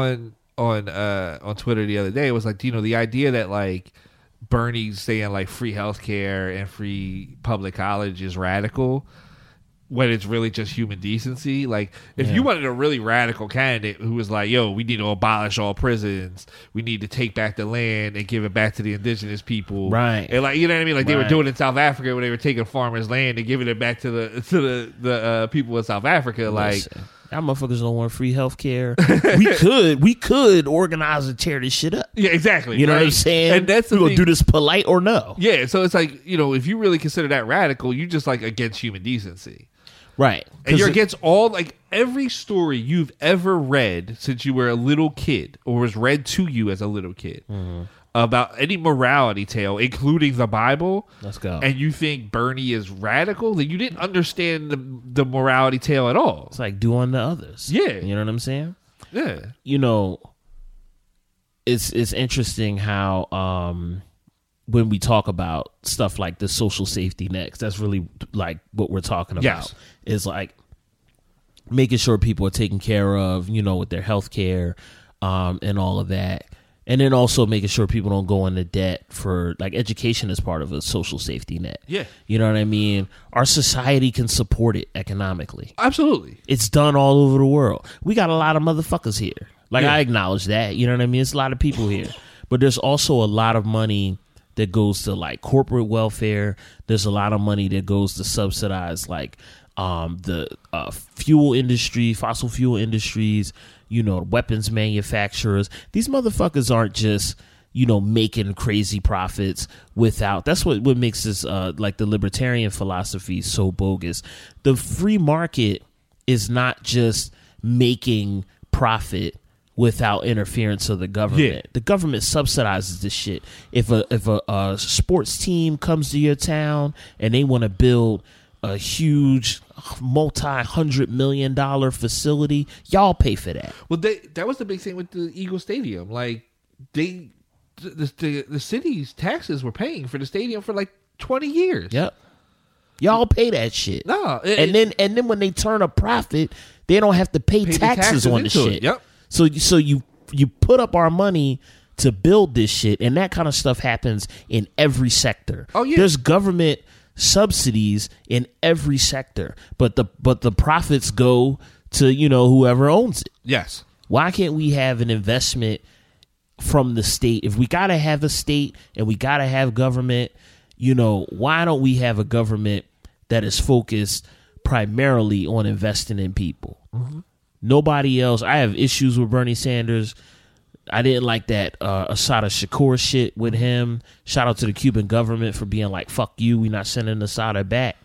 on Twitter the other day. It was like, you know, the idea that like Bernie's saying like free healthcare and free public college is radical when it's really just human decency. Like if you wanted a really radical candidate who was like, yo, we need to abolish all prisons, we need to take back the land and give it back to the indigenous people, right? And like, you know what I mean? Like they were doing in South Africa when they were taking farmers' land and giving it back to the people in South Africa. Like, y'all motherfuckers don't want free healthcare. we could organize and tear this shit up. Yeah, exactly. You know what I'm saying? And that's we gonna do this polite or no. Yeah, so it's like, you know, if you really consider that radical, you just like against human decency. Right. And you're against all, like, every story you've ever read since you were a little kid or was read to you as a little kid about any morality tale, including the Bible. Let's go. And you think Bernie is radical, then you didn't understand the morality tale at all. It's like do unto others. Yeah. You know what I'm saying? Yeah. You know, it's interesting how when we talk about stuff like the social safety net, 'cause that's really like what we're talking about. Yes. Is like making sure people are taken care of, you know, with their health care and all of that. And then also making sure people don't go into debt for, like, education is part of a social safety net. Yeah. You know what I mean? Our society can support it economically. Absolutely. It's done all over the world. We got a lot of motherfuckers here. Like, I acknowledge that. You know what I mean? It's a lot of people here. But there's also a lot of money that goes to, like, corporate welfare. There's a lot of money that goes to subsidize, like, the fuel industry, fossil fuel industries, you know, weapons manufacturers. These motherfuckers aren't just, you know, making crazy profits without. That's what makes this like the libertarian philosophy so bogus. The free market is not just making profit without interference of the government. Yeah. The government subsidizes this shit. If a sports team comes to your town and they want to build a huge multi-$100 million facility, y'all pay for that. Well, that was the big thing with the Eagle Stadium. Like, the city's taxes were paying for the stadium for like 20 years. Yep. Y'all pay that shit. No. And then when they turn a profit, they don't have to pay taxes on the shit. Yep. So you put up our money to build this shit, and that kind of stuff happens in every sector. Oh yeah. There's government subsidies in every sector, but the profits go to, you know, whoever owns it. Yes. Why can't we have an investment from the state. If we got to have a state and we got to have government, you know, why don't we have a government that is focused primarily on investing in people? Mm-hmm. Nobody else. I have issues with Bernie Sanders. I didn't like that Assata Shakur shit with him. Shout out to the Cuban government for being like, fuck you, we not sending Assata back.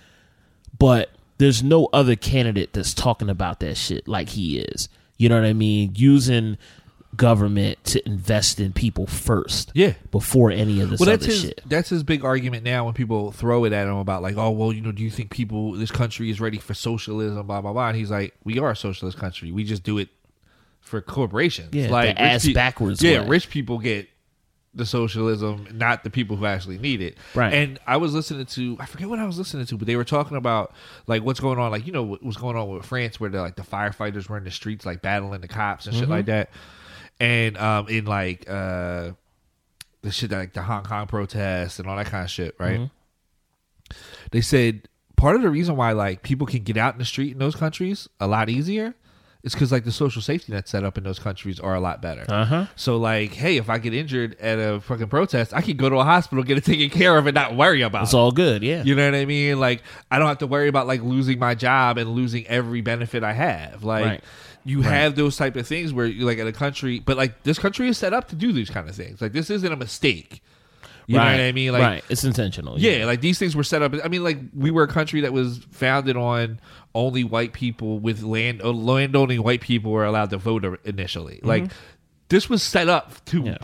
But there's no other candidate that's talking about that shit like he is. You know what I mean? Using government to invest in people first. Yeah. Before any of this other shit. That's his big argument now when people throw it at him about like, oh, well, you know, do you think this country is ready for socialism, blah, blah, blah. And he's like, we are a socialist country. We just do it for corporations. Yeah, like the ass backwards way. way. Rich people get the socialism, not the people who actually need it. Right. And I was listening to, I forget what I was listening to, but they were talking about like what's going on, like, you know, what's going on with France where they're like the firefighters were in the streets like battling the cops and shit like that. And in like the shit that like the Hong Kong protests and all that kind of shit, right? Mm-hmm. They said part of the reason why like people can get out in the street in those countries a lot easier is because like the social safety net set up in those countries are a lot better. So like, hey, if I get injured at a fucking protest, I can go to a hospital, get it taken care of, and not worry about it. It's all good, yeah. You know what I mean? Like, I don't have to worry about like losing my job and losing every benefit I have. Like, you have those type of things where you're like in a country, but like this country is set up to do these kind of things. Like, this isn't a mistake. You know what I mean? Like, it's intentional. Yeah, like these things were set up. I mean, like we were a country that was founded on only white people with land-owning white people were allowed to vote initially. Mm-hmm. Like this was set up to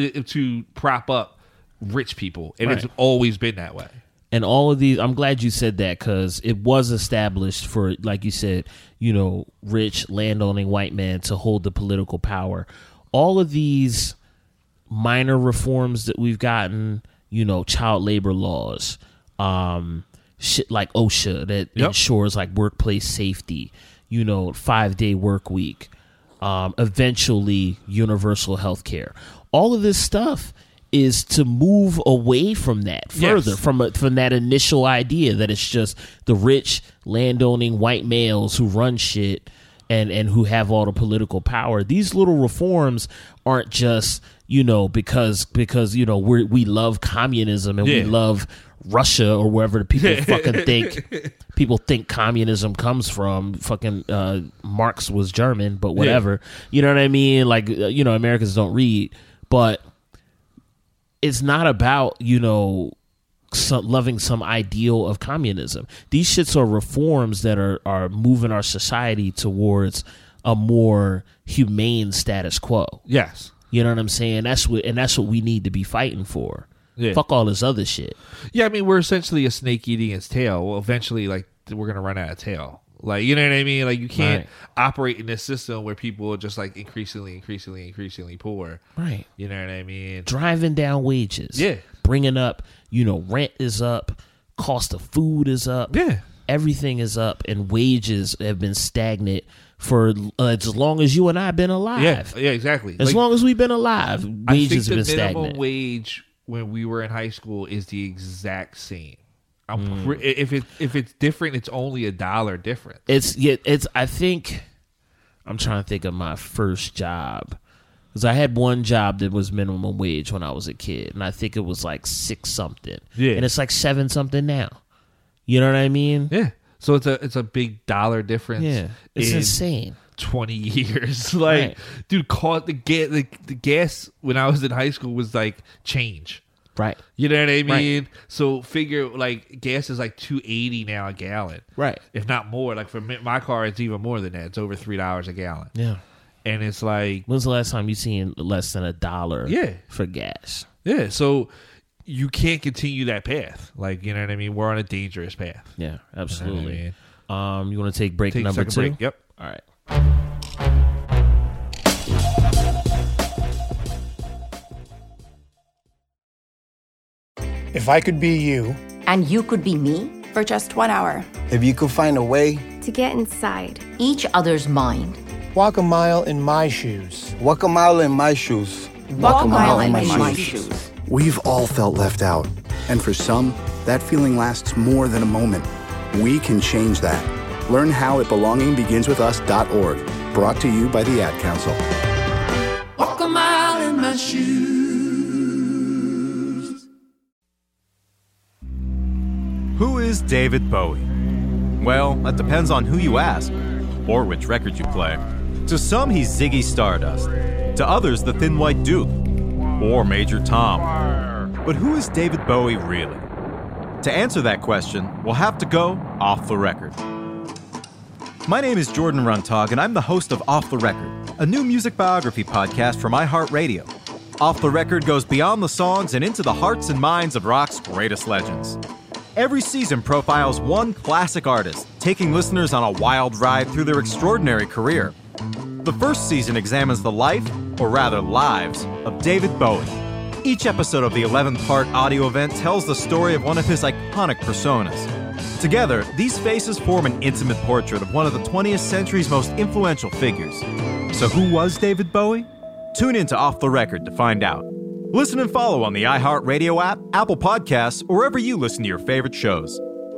prop up rich people, and it's always been that way. And all of these, I'm glad you said that because it was established for, like you said, you know, rich land-owning white men to hold the political power. All of these minor reforms that we've gotten, you know, child labor laws, shit like OSHA that ensures like workplace safety, you know, 5-day work week, eventually universal health care. All of this stuff is to move away from that further, from that initial idea that it's just the rich landowning white males who run shit and who have all the political power. These little reforms aren't just, you know, because you know we love communism and we love Russia or wherever the people fucking think people think communism comes from. Fucking Marx was German, but whatever. You know what I mean? Like, you know, Americans don't read, but it's not about, you know, loving some ideal of communism. These shits are reforms that are moving our society towards a more humane status quo. Yes. You know what I'm saying? That's what we need to be fighting for. Yeah. Fuck all this other shit. Yeah, I mean, we're essentially a snake eating its tail. Well, eventually, like, we're going to run out of tail. Like, you know what I mean? Like, you can't operate in this system where people are just, like, increasingly poor. Right. You know what I mean? Driving down wages. Yeah. Bringing up, you know, rent is up. Cost of food is up. Yeah. Everything is up. And wages have been stagnant for as long as you and I have been alive. Yeah, exactly. As long as we've been alive, wages have been stagnant. I think the minimum stagnant. wage when we were in high school is the exact same. If it's different, it's only $1 difference. I think I'm trying to think of my first job because I had one job that was minimum wage when I was a kid, and I think it was like 6 something. Yeah, and it's like 7 something now. You know what I mean? Yeah. So it's a big dollar difference. Yeah, it's insane. 20 years, like, dude, the gas when I was in high school was like change. Right. You know what I mean? Right. So figure like gas is like $2.80 now a gallon. Right. If not more. Like for my car, it's even more than that. It's over $3 a gallon. Yeah. And it's like, when's the last time you seen less than $1 for gas? Yeah. So you can't continue that path. Like, you know what I mean? We're on a dangerous path. Yeah, absolutely. You know what I mean? You want to take break number 2? Break. Yep. All right. If I could be you. And you could be me? For just 1 hour. If you could find a way. To get inside. Each other's mind. Walk a mile in my shoes. Walk a mile in my shoes. Walk a mile in my shoes. We've all felt left out. And for some, that feeling lasts more than a moment. We can change that. Learn how at belongingbeginswithus.org. Brought to you by the Ad Council. Walk a mile in my Who is David Bowie? Well, that depends on who you ask, or which record you play. To some, he's Ziggy Stardust. To others, the Thin White Duke, or Major Tom. But who is David Bowie really? To answer that question, we'll have to go off the record. My name is Jordan Runtagh, and I'm the host of Off the Record, a new music biography podcast from iHeartRadio. Off the Record goes beyond the songs and into the hearts and minds of rock's greatest legends. Every season profiles one classic artist, taking listeners on a wild ride through their extraordinary career. The first season examines the life, or rather lives, of David Bowie. Each episode of the 11-part audio event tells the story of one of his iconic personas. Together, these faces form an intimate portrait of one of the 20th century's most influential figures. So who was David Bowie? Tune in to Off the Record to find out. Listen and follow on the iHeartRadio app, Apple Podcasts, or wherever you listen to your favorite shows.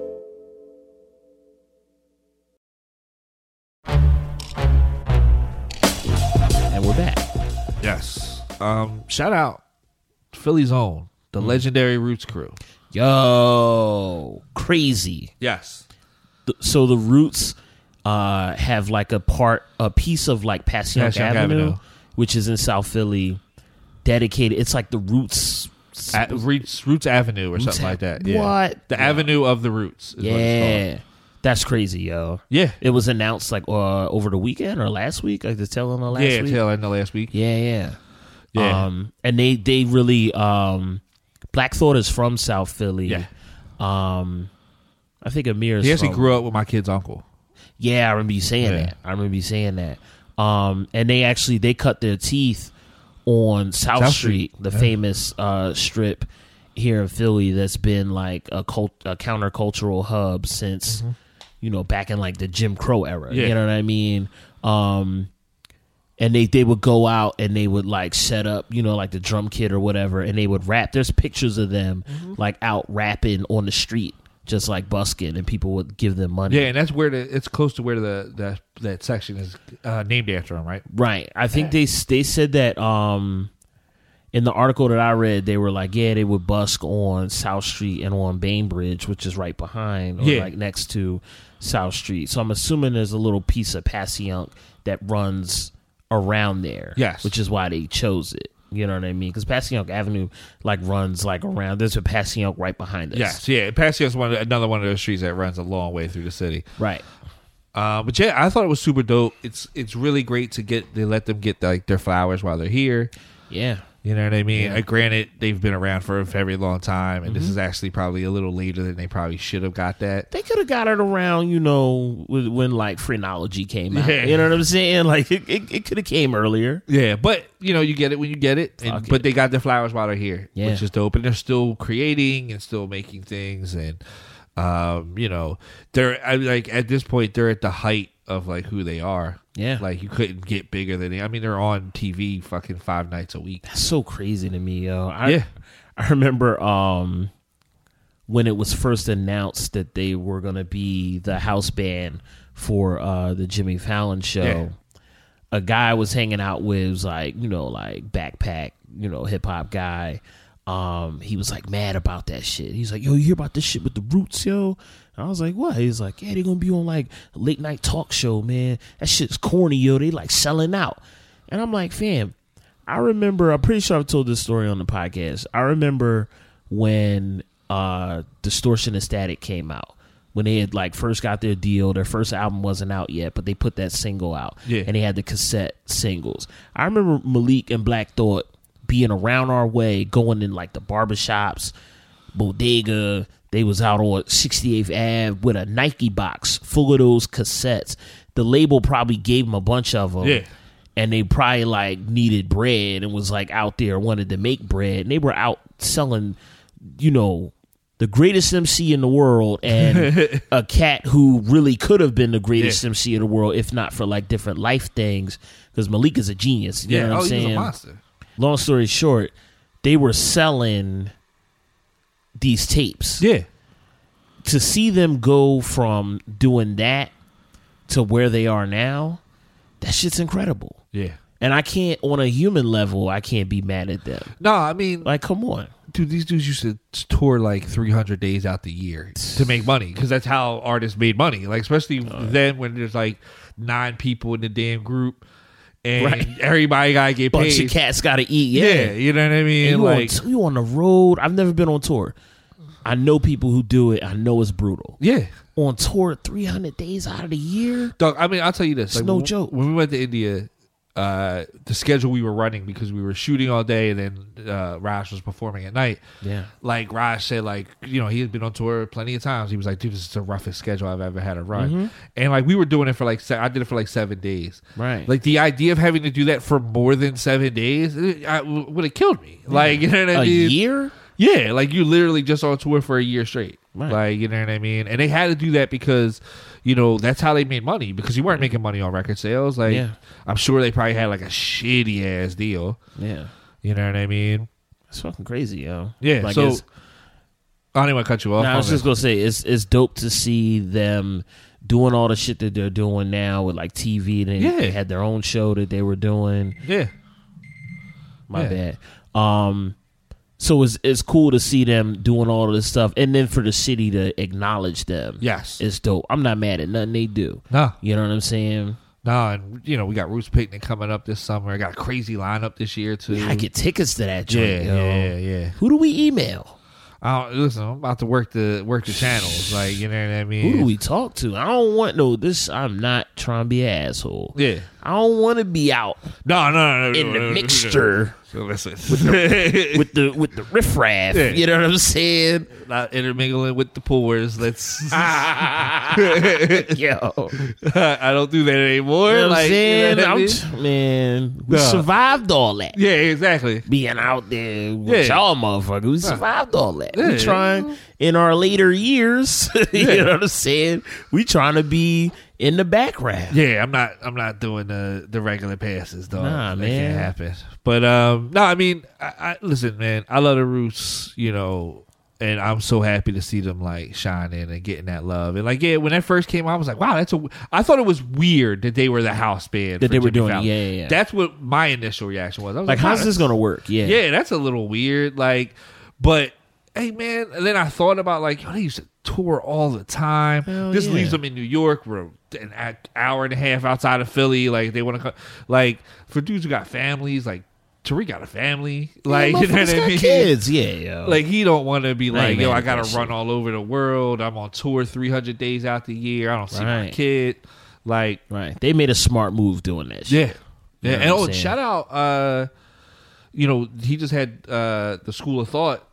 And we're back. Yes. Shout out Philly's own, the legendary Roots crew. Yo, crazy. Yes. So the Roots have like a piece of like Passyunk Avenue, which is in South Philly, dedicated. It's like the Roots Avenue or something like that. Yeah. What? The Avenue of the Roots. Is what it's called. That's crazy, yo. Yeah. It was announced like over the weekend or last week, like the tail end of last week. Yeah, tail end of last week. Yeah. Yeah. And they really Black Thought is from South Philly. Yeah. I think Amir. He actually grew up with my kid's uncle. Yeah, I remember you saying that. And they cut their teeth on South Street, the famous strip here in Philly that's been like a countercultural hub since back in like the Jim Crow era. Yeah. You know what I mean? And they would go out and they would like set up, like the drum kit or whatever, and they would rap. There's pictures of them like out rapping on the street, just like busking, and people would give them money. Yeah, and that's where it's close to where that section is named after him, right? Right. I think they said that in the article that I read, they were like, they would busk on South Street and on Bainbridge, which is right behind or like next to South Street. So I'm assuming there's a little piece of Passyunk that runs around there. Yes. Which is why they chose it. You know what I mean? Because Passyunk Avenue like runs like around. There's a Passyunk right behind us. Yes, yeah. Passyunk's another one of those streets that runs a long way through the city. Right. But yeah, I thought it was super dope. It's really great they let them get like their flowers while they're here. Yeah. You know what I mean? Yeah. Granted, they've been around for a very long time, and this is actually probably a little later than they probably should have got that. They could have got it around, when like Phrenology came out. Yeah. You know what I'm saying? Like it could have came earlier. Yeah, but you get it when you get it. But they got their flowers while they're here, which is dope. And they're still creating and still making things, and they're at this point they're at the height of like who they are. Yeah. Like you couldn't get bigger than they're on TV fucking 5 nights a week. That's so crazy to me, yo. I remember when it was first announced that they were going to be the house band for the Jimmy Fallon show. Yeah. A guy I was hanging out with was like, like backpack, hip hop guy. He was like mad about that shit. He's like, yo, you hear about this shit with the Roots, yo? And I was like, what? He's like, yeah, they're gonna be on like a late night talk show, man. That shit's corny, yo. They like selling out. And I'm like, fam, I'm pretty sure I've told this story on the podcast. I remember when Distortion and Static came out, when they had like first got their deal. Their first album wasn't out yet, but they put that single out. Yeah. And they had the cassette singles. I remember Malik and Black Thought being around our way, going in like the barbershops, bodega. They was out on 68th Ave with a Nike box full of those cassettes. The label probably gave them a bunch of them. Yeah. And they probably like needed bread and was like out there, wanted to make bread. And they were out selling, the greatest MC in the world and a cat who really could have been the greatest MC in the world, if not for like different life things. Because Malik is a genius. You know what I'm saying? He was a monster. Long story short, they were selling these tapes. Yeah. To see them go from doing that to where they are now, that shit's incredible. Yeah. And I can't, on a human level, I can't be mad at them. No, I mean, like, come on. Dude, these dudes used to tour like 300 days out the year to make money because that's how artists made money. Like, especially then when there's like 9 people in the damn group and everybody got to get paid. Bunch of cats got to eat. Yeah, you know what I mean? And like, you on the road. I've never been on tour. I know people who do it. I know it's brutal. Yeah. On tour 300 days out of the year. Dog, I mean, I'll tell you this. It's no joke. When we went to India, the schedule we were running because we were shooting all day and then Raj was performing at night. Yeah. Like Raj said, like, you know, he had been on tour plenty of times. He was like, dude, this is the roughest schedule I've ever had to run. Mm-hmm. And like we were doing it for like I did it for like 7 days. Right. Like the idea of having to do that for more than 7 days would have killed me. Like, you know what I mean? A year? Yeah, like you literally just on tour for a year straight. Right. Like, you know what I mean? And they had to do that because, you know, that's how they made money because you weren't making money on record sales. Like, I'm sure they probably had like a shitty ass deal. Yeah. You know what I mean? It's fucking crazy, yo. Yeah, like so I didn't want to cut you off. I was just going to say, it's dope to see them doing all the shit that they're doing now with like TV. They had their own show that they were doing. Yeah. My bad. So it's cool to see them doing all of this stuff, and then for the city to acknowledge them. Yes, it's dope. I'm not mad at nothing they do. No, you know what I'm saying. No, and you know we got Roots Picnic coming up this summer. I got a crazy lineup this year too. Yeah, I get tickets to that joint. Yeah. Who do we email? Listen, I'm about to work the channels. Like, you know what I mean? Who do we talk to? I don't want this. I'm not trying to be an asshole. Yeah, I don't want to be out. No, in the mixture. So listen, with the riffraff. Yeah. You know what I'm saying? Not intermingling with the poors. Let's. Yo, I don't do that anymore. You know what like, I'm saying? you know what I mean? Man, we survived all that. Yeah, exactly. Being out there with y'all motherfuckers, we survived all that. Yeah. We trying in our later years. You know what I'm saying? We trying to be in the background. Yeah, I'm not doing the regular passes, though. Nah, that man, can't happen. But no, I mean, I listen, man. I love the Roots, you know, and I'm so happy to see them like shining and getting that love. And like, yeah, when that first came out, I was like, wow, I thought it was weird that they were the house band that for they were Jimmy doing. Fallon. Yeah. That's what my initial reaction was. I was like, how's this gonna work? Yeah, that's a little weird. Like, but hey, man. And then I thought about like, yo, they used to tour all the time. This leaves them in New York. We're an hour and a half outside of Philly. Like, they want to come. Like, for dudes who got families, like Tariq got a family. Like, you know what I mean? Kids, yo. Like, he don't want to be like, yo, I got gotta run all over the world. I'm on tour 300 days out the year. I don't see my kid. Like, they made a smart move doing that shit. Yeah. You know And shout out, you know, he just had the School of Thought.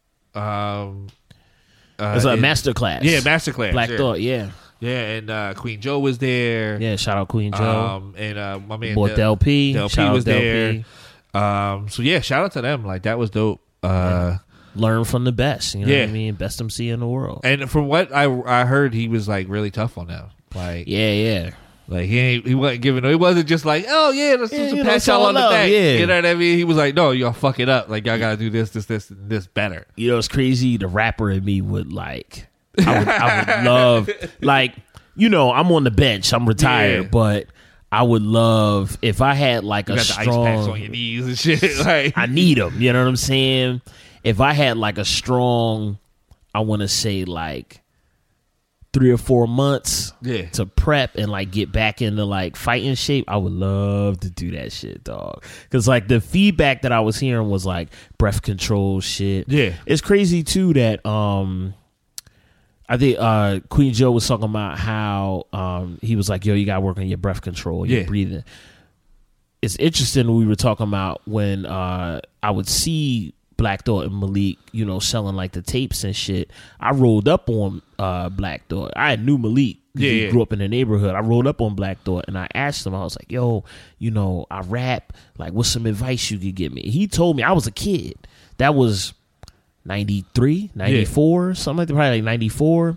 It's a masterclass. Yeah, masterclass. Black Thought, yeah. Yeah, and Queen Joe was there. Yeah, shout out Queen Joe. And my man boy Del P. Del P was there. So yeah, shout out to them. Like, that was dope. Learn from the best. You know what I mean? Best MC in the world. And from what I heard, he was like really tough on them. Like, yeah. Like, he wasn't giving. It wasn't just like, oh yeah, let's just pat y'all on the back. Yeah. You know what I mean? He was like, no, y'all fuck it up. Like, y'all gotta do this, and this better. You know, it's crazy. The rapper in me would like. I would love, like, you know, I'm on the bench. I'm retired, but I would love if I had like you a got strong. the ice packs on your knees and shit. Like, I need them. You know what I'm saying? If I had like a strong, I want to say like 3 or 4 months to prep and like get back into like fighting shape, I would love to do that shit, dog. Because like the feedback that I was hearing was like breath control shit. Yeah, it's crazy too that I think Queen Joe was talking about how he was like, yo, you gotta work on your breath control, your breathing. It's interesting, we were talking about when I would see Black Thought and Malik, you know, selling like the tapes and shit. I rolled up on Black Thought. I knew Malik. He grew up in the neighborhood. I rolled up on Black Thought and I asked him, I was like, yo, you know, I rap. Like, what's some advice you could give me? He told me, I was a kid. That was 93, 94, something like that. Probably like 94.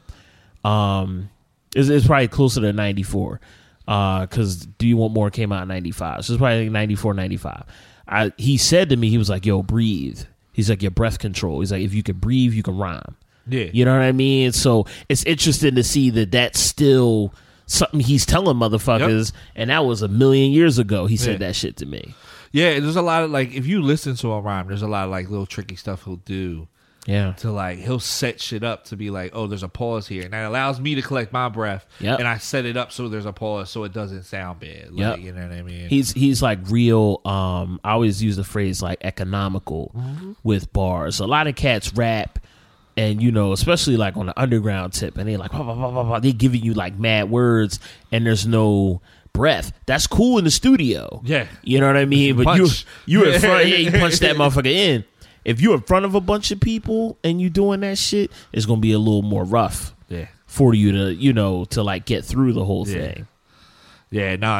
It's probably closer to 94. Because Do You Want More came out in 95. So it's probably like 94, 95. He said to me, he was like, yo, breathe. He's like, your breath control. He's like, if you can breathe, you can rhyme. Yeah. You know what I mean? So it's interesting to see that that's still something he's telling motherfuckers, and that was a million years ago. He said that shit to me. Yeah, there's a lot of like, if you listen to a rhyme, there's a lot of like little tricky stuff he'll do. Yeah. To like, he'll set shit up to be like, oh, there's a pause here. And that allows me to collect my breath. Yep. And I set it up so there's a pause so it doesn't sound bad. Like, you know what I mean? He's like real, I always use the phrase like economical with bars. A lot of cats rap and, you know, especially like on the underground tip, and they're like, blah, blah, blah, blah, blah. They're giving you like mad words and there's no breath. That's cool in the studio. Yeah. You know what I mean? But you in front, you punch that motherfucker in. If you're in front of a bunch of people and you doing that shit, it's going to be a little more rough for you to, you know, to like get through the whole thing. Yeah, no,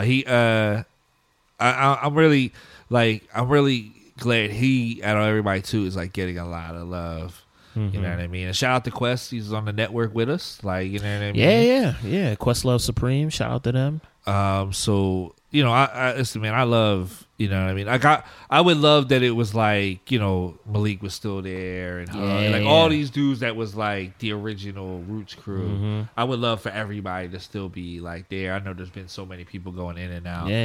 I'm really glad he, out of everybody too, is like getting a lot of love. You know what I mean? And shout out to Quest. He's on the network with us. Like, you know what I mean? Yeah. Questlove Supreme. Shout out to them. So, you know, I listen, man, I love, you know what I mean? I would love that it was like, you know, Malik was still there and like all these dudes that was like the original Roots crew. I would love for everybody to still be like there. I know there's been so many people going in and out.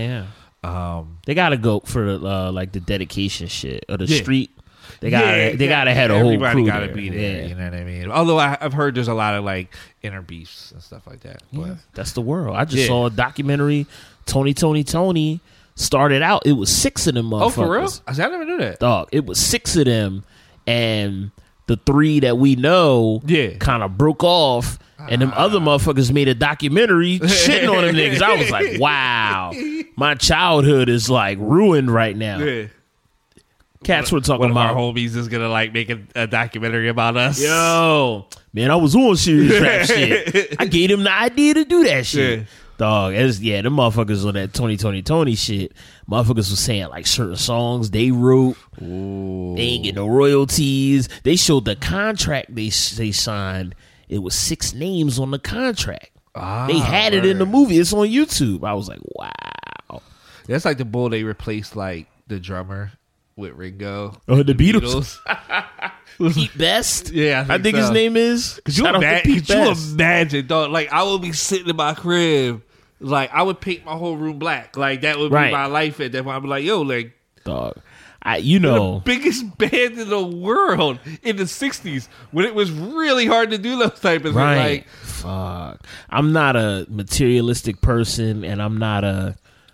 They gotta go for like the dedication shit or the street. They gotta have a whole crew. Everybody gotta be there. You know what I mean? Although I've heard there's a lot of like inner beefs and stuff like that. But that's the world. I just saw a documentary. Tony started out. It was 6 of them motherfuckers. Oh, for real? I never knew that. Dog, it was 6 of them, and the 3 that we know kind of broke off, and them other motherfuckers made a documentary shitting on them niggas. I was like, wow, my childhood is like ruined right now. Yeah. Cats were talking one about of our homies is gonna like make a documentary about us. Yo, man, I was on serious rap shit. I gave him the idea to do that shit. Dog, them motherfuckers on that Tony shit. Motherfuckers was saying like certain songs they wrote. Ooh. They ain't get no royalties. They showed the contract they signed. It was 6 names on the contract. They had it in the movie. It's on YouTube. I was like, wow. That's like the bull they replaced like the drummer with Ringo. Oh, the Beatles. Pete Best. Yeah, I think his name is. Could you imagine, dog? Like, I would be sitting in my crib, like I would paint my whole room black. Like that would be my life at that point. I'd be like, yo, like, dog. The biggest band in the world in the 60s when it was really hard to do those type of things. Like, fuck. I'm not a materialistic person, and I'm not a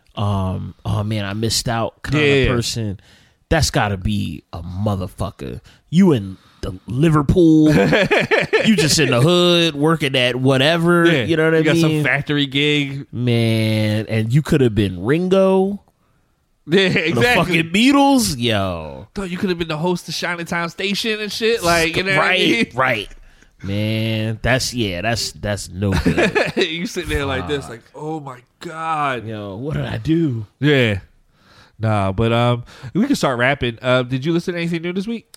oh man, I missed out kind of person. That's got to be a motherfucker. You in the Liverpool, you just in the hood working at whatever. You know what I mean? You got some factory gig, man, and you could have been Ringo. Yeah, exactly. The fucking Beatles, yo. Dude, you could have been the host of Chinatown Station and shit. Like, you know, right. Man, that's no good. You sitting there like this, like, oh my god, yo, what did I do? Yeah. Nah, but we can start rapping. Did you listen to anything new this week?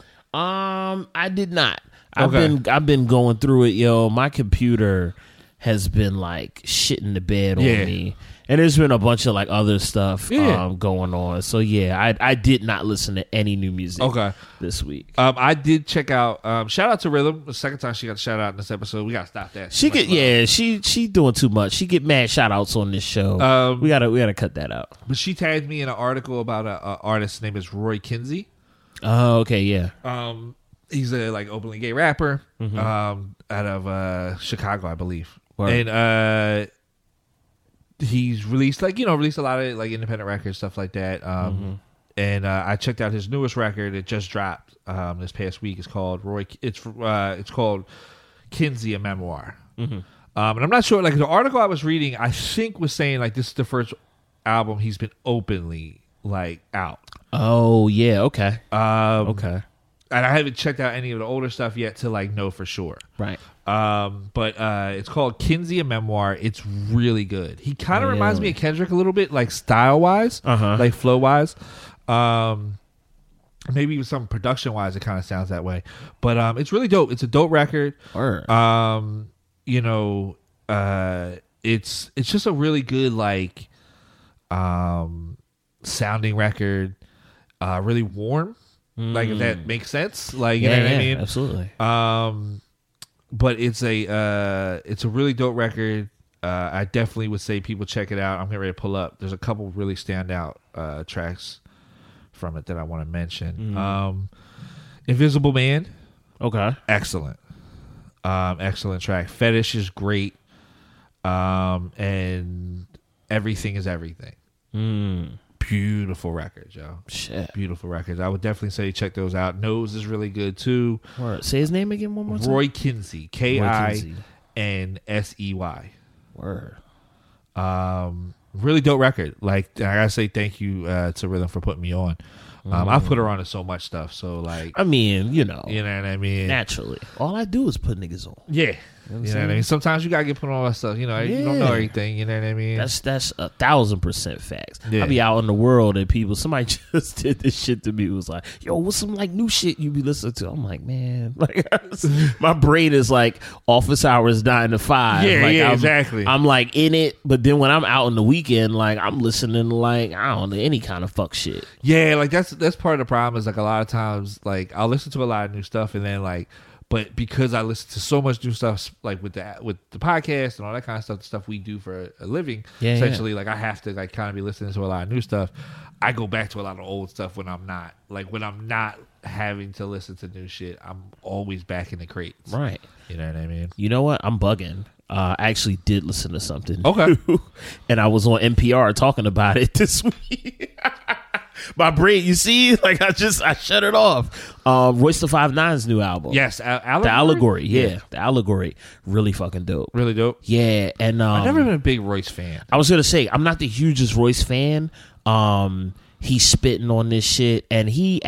I did not. I've been going through it, yo. My computer has been like shitting the bed on me, and there's been a bunch of like other stuff going on. So I did not listen to any new music. This week. I did check out. Shout out to Rhythm. The second time she got a shout out in this episode. We gotta stop that. She doing too much. She get mad shout outs on this show. We gotta cut that out. But she tagged me in an article about an artist named is Roy Kinsey. Oh, okay, yeah. He's a like openly gay rapper out of Chicago, I believe. Word. And he's released a lot of like independent records, stuff like that. And I checked out his newest record. It just dropped this past week. It's called It's called Kinsey, a Memoir. And I'm not sure. Like the article I was reading, I think was saying like this is the first album he's been openly like out. Oh yeah, okay, okay. And I haven't checked out any of the older stuff yet to like know for sure. Right. But it's called Kinsey, a Memoir. It's really good. He kind of reminds me of Kendrick a little bit, like style wise, like flow wise. Maybe even some production wise, it kind of sounds that way. But it's really dope. It's a dope record. You know, it's just a really good like sounding record. Really warm. Like if that makes sense. Like you know what I mean? Absolutely. But it's a really dope record. I definitely would say people check it out. I'm getting ready to pull up. There's a couple really standout tracks from it that I want to mention. Invisible Man. Okay. Excellent. Excellent track. Fetish is great. And Everything is Everything. Beautiful records, yo. Shit. Beautiful records. I would definitely say check those out. Nose is really good too. Word. Say his name again one more time. Roy Kinsey. Kinsey. Word. Really dope record. Like, I gotta say thank you to Rhythm for putting me on. I've put her on to so much stuff. So like, I mean, you know what I mean. Naturally, all I do is put niggas on. Yeah, you know what I mean. Sometimes you gotta get put on all that stuff. You know, you don't know everything. You know what I mean. That's 1,000% facts. Yeah. I be out in the world and people. Somebody just did this shit to me. It was like, yo, what's some like new shit you be listening to? I'm like, man, like my brain is like office hours 9 to 5. Yeah, like, exactly. I'm like in it, but then when I'm out on the weekend, like I'm listening to like I don't know any kind of fuck shit. Yeah, like that's part of the problem is like a lot of times like I'll listen to a lot of new stuff and then like, but because I listen to so much new stuff like with the podcast and all that kind of stuff, the stuff we do for a living, essentially like I have to like kind of be listening to a lot of new stuff. I go back to a lot of old stuff when I'm not having to listen to new shit. I'm always back in the crates. Right. You know what I mean? You know what? I'm bugging. I actually did listen to something. Okay. And I was on NPR talking about it this week. My brain, you see, like I shut it off. Royce the 5'9's new album. Yes, The Allegory. Yeah, The Allegory. Really fucking dope. Really dope. Yeah, and I've never been a big Royce fan. I was gonna say I'm not the hugest Royce fan. He's spitting on this shit, and he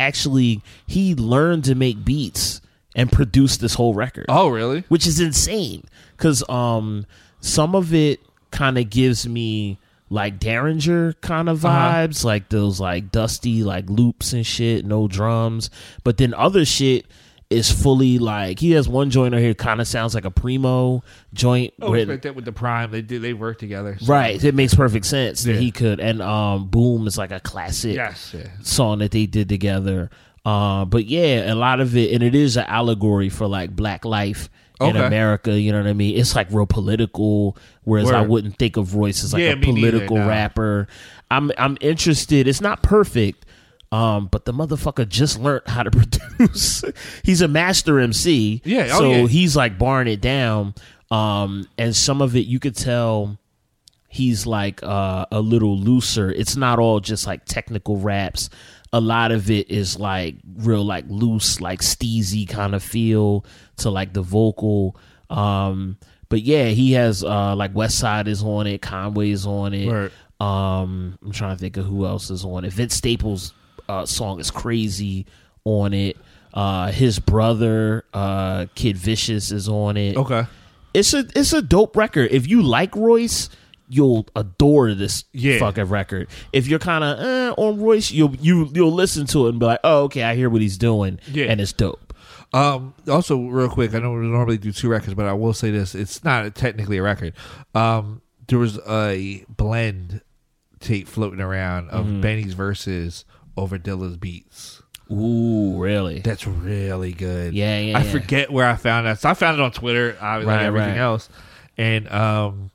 learned to make beats and produce this whole record. Oh, really? Which is insane because some of it kind of gives me like Derringer kind of vibes, like those like dusty like loops and shit, no drums. But then other shit is fully like he has one joint here kind of sounds like a Primo joint. Oh, it's like that with the Prime. They work together, so. Right? It makes perfect sense that he could. And Boom is like a classic song that they did together. But yeah, a lot of it, and it is an allegory for like Black life in America, you know what I mean? It's like real political, whereas I wouldn't think of Royce as like a political rapper. I'm interested. It's not perfect, but the motherfucker just learned how to produce. He's a master MC, he's like barring it down. And some of it you could tell he's like a little looser. It's not all just like technical raps. A lot of it is like real like loose, like steezy kind of feel to like the vocal. But yeah, he has like Westside is on it, Conway is on it. Right. I'm trying to think of who else is on it. Vince Staples' song is Crazy on it. His brother, Kid Vicious, is on it. Okay. It's a dope record. If you like Royce, you'll adore this fucking record. If you're kind of on Royce, you'll listen to it and be like, oh, okay, I hear what he's doing, and it's dope. Also, real quick, I know we normally do 2 records, but I will say this: it's not technically a record. There was a blend tape floating around of Benny's verses over Dilla's beats. Ooh, really? That's really good. Yeah. I forget where I found that. So I found it on Twitter, obviously, like everything else, and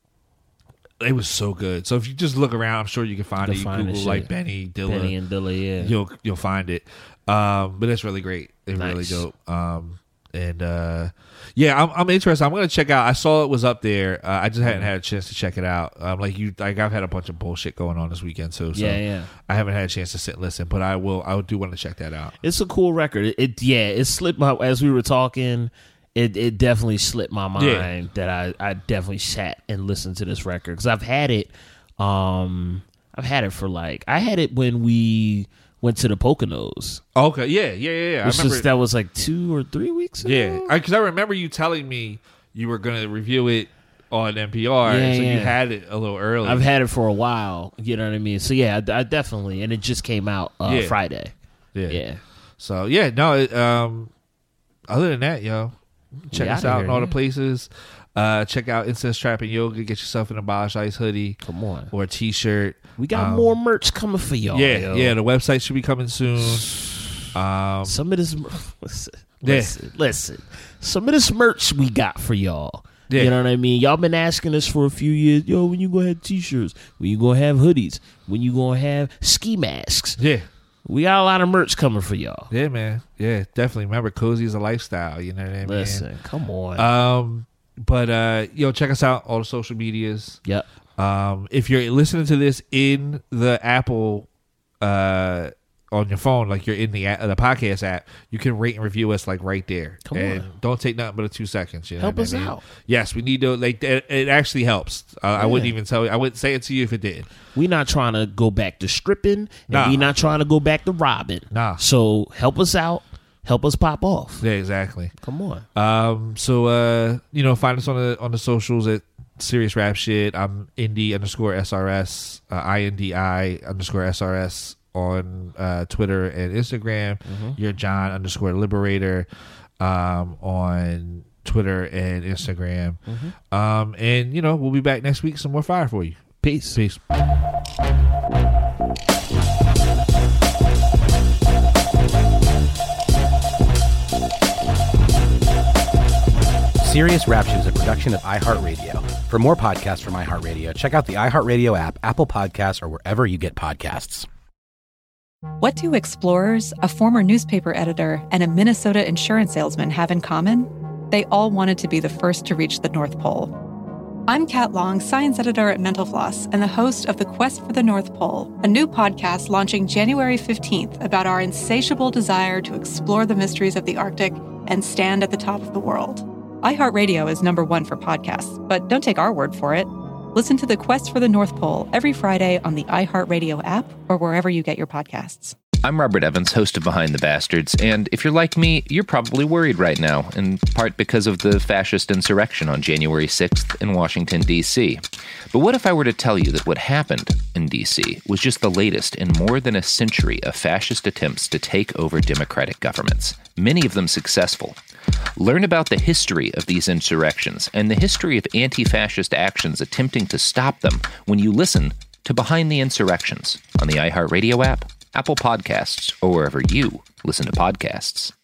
it was so good. So if you just look around, I'm sure you can find it. You Google like Benny and Dilla, you'll find it. But it's really great. It's really dope. I'm interested. I'm gonna check out. I saw it was up there. I just hadn't had a chance to check it out. I've had a bunch of bullshit going on this weekend too. So I haven't had a chance to sit and listen. But I do want to check that out. It's a cool record. It slipped my as we were talking. It definitely slipped my mind that I definitely sat and listened to this record because I've had it. I've had it for like I had it when we went to the Poconos. Okay, yeah. I remember that was like 2 or 3 weeks ago. Yeah, because I remember you telling me you were going to review it on NPR, you had it a little early. I've had it for a while. You know what I mean? So yeah, I definitely, and it just came out Friday. Yeah. So other than that, yo. Check us out in all the places. Check out Incense Trap and Yoga. Get yourself an Abolish Ice hoodie. Come on. Or a t-shirt. We got more merch coming for y'all. Yeah, the website should be coming soon. Some of this... Listen. Some of this merch we got for y'all. Yeah. You know what I mean? Y'all been asking us for a few years, yo, when you gonna have t-shirts? When you gonna have hoodies? When you gonna have ski masks? Yeah. We got a lot of merch coming for y'all. Yeah, man. Yeah, definitely. Remember, cozy is a lifestyle. You know what I mean? Listen, come on. But check us out, all the social medias. Yep. If you're listening to this in the Apple on your phone, like you're in the podcast app, you can rate and review us like right there. Come on. Don't take nothing but 2 seconds. You know Help what us I mean? out. Yes, we need to. Like it actually helps. I wouldn't even tell you. I wouldn't say it to you if it did. We not trying to go back to stripping, and Nah. we not trying to go back to robbing. Nah. So help us out. Help us pop off. Yeah, exactly. Come on. Find us on the socials at Serious Rap Shit. I'm Indy_SRS, INDI_SRS on Twitter and Instagram. You're John_Liberator on Twitter and Instagram. And we'll be back next week. Some more fire for you. Peace. Serious Rap Shit is a production of iHeartRadio. For more podcasts from iHeartRadio, check out the iHeartRadio app, Apple Podcasts, or wherever you get podcasts. What do explorers, a former newspaper editor, and a Minnesota insurance salesman have in common? They all wanted to be the first to reach the North Pole. I'm Kat Long, science editor at Mental Floss and the host of The Quest for the North Pole, a new podcast launching January 15th about our insatiable desire to explore the mysteries of the Arctic and stand at the top of the world. iHeartRadio is #1 for podcasts, but don't take our word for it. Listen to The Quest for the North Pole every Friday on the iHeartRadio app or wherever you get your podcasts. I'm Robert Evans, host of Behind the Bastards, and if you're like me, you're probably worried right now, in part because of the fascist insurrection on January 6th in Washington, D.C. But what if I were to tell you that what happened in D.C. was just the latest in more than a century of fascist attempts to take over democratic governments, many of them successful? Learn about the history of these insurrections and the history of anti-fascist actions attempting to stop them when you listen to Behind the Insurrections on the iHeartRadio app, Apple Podcasts, or wherever you listen to podcasts.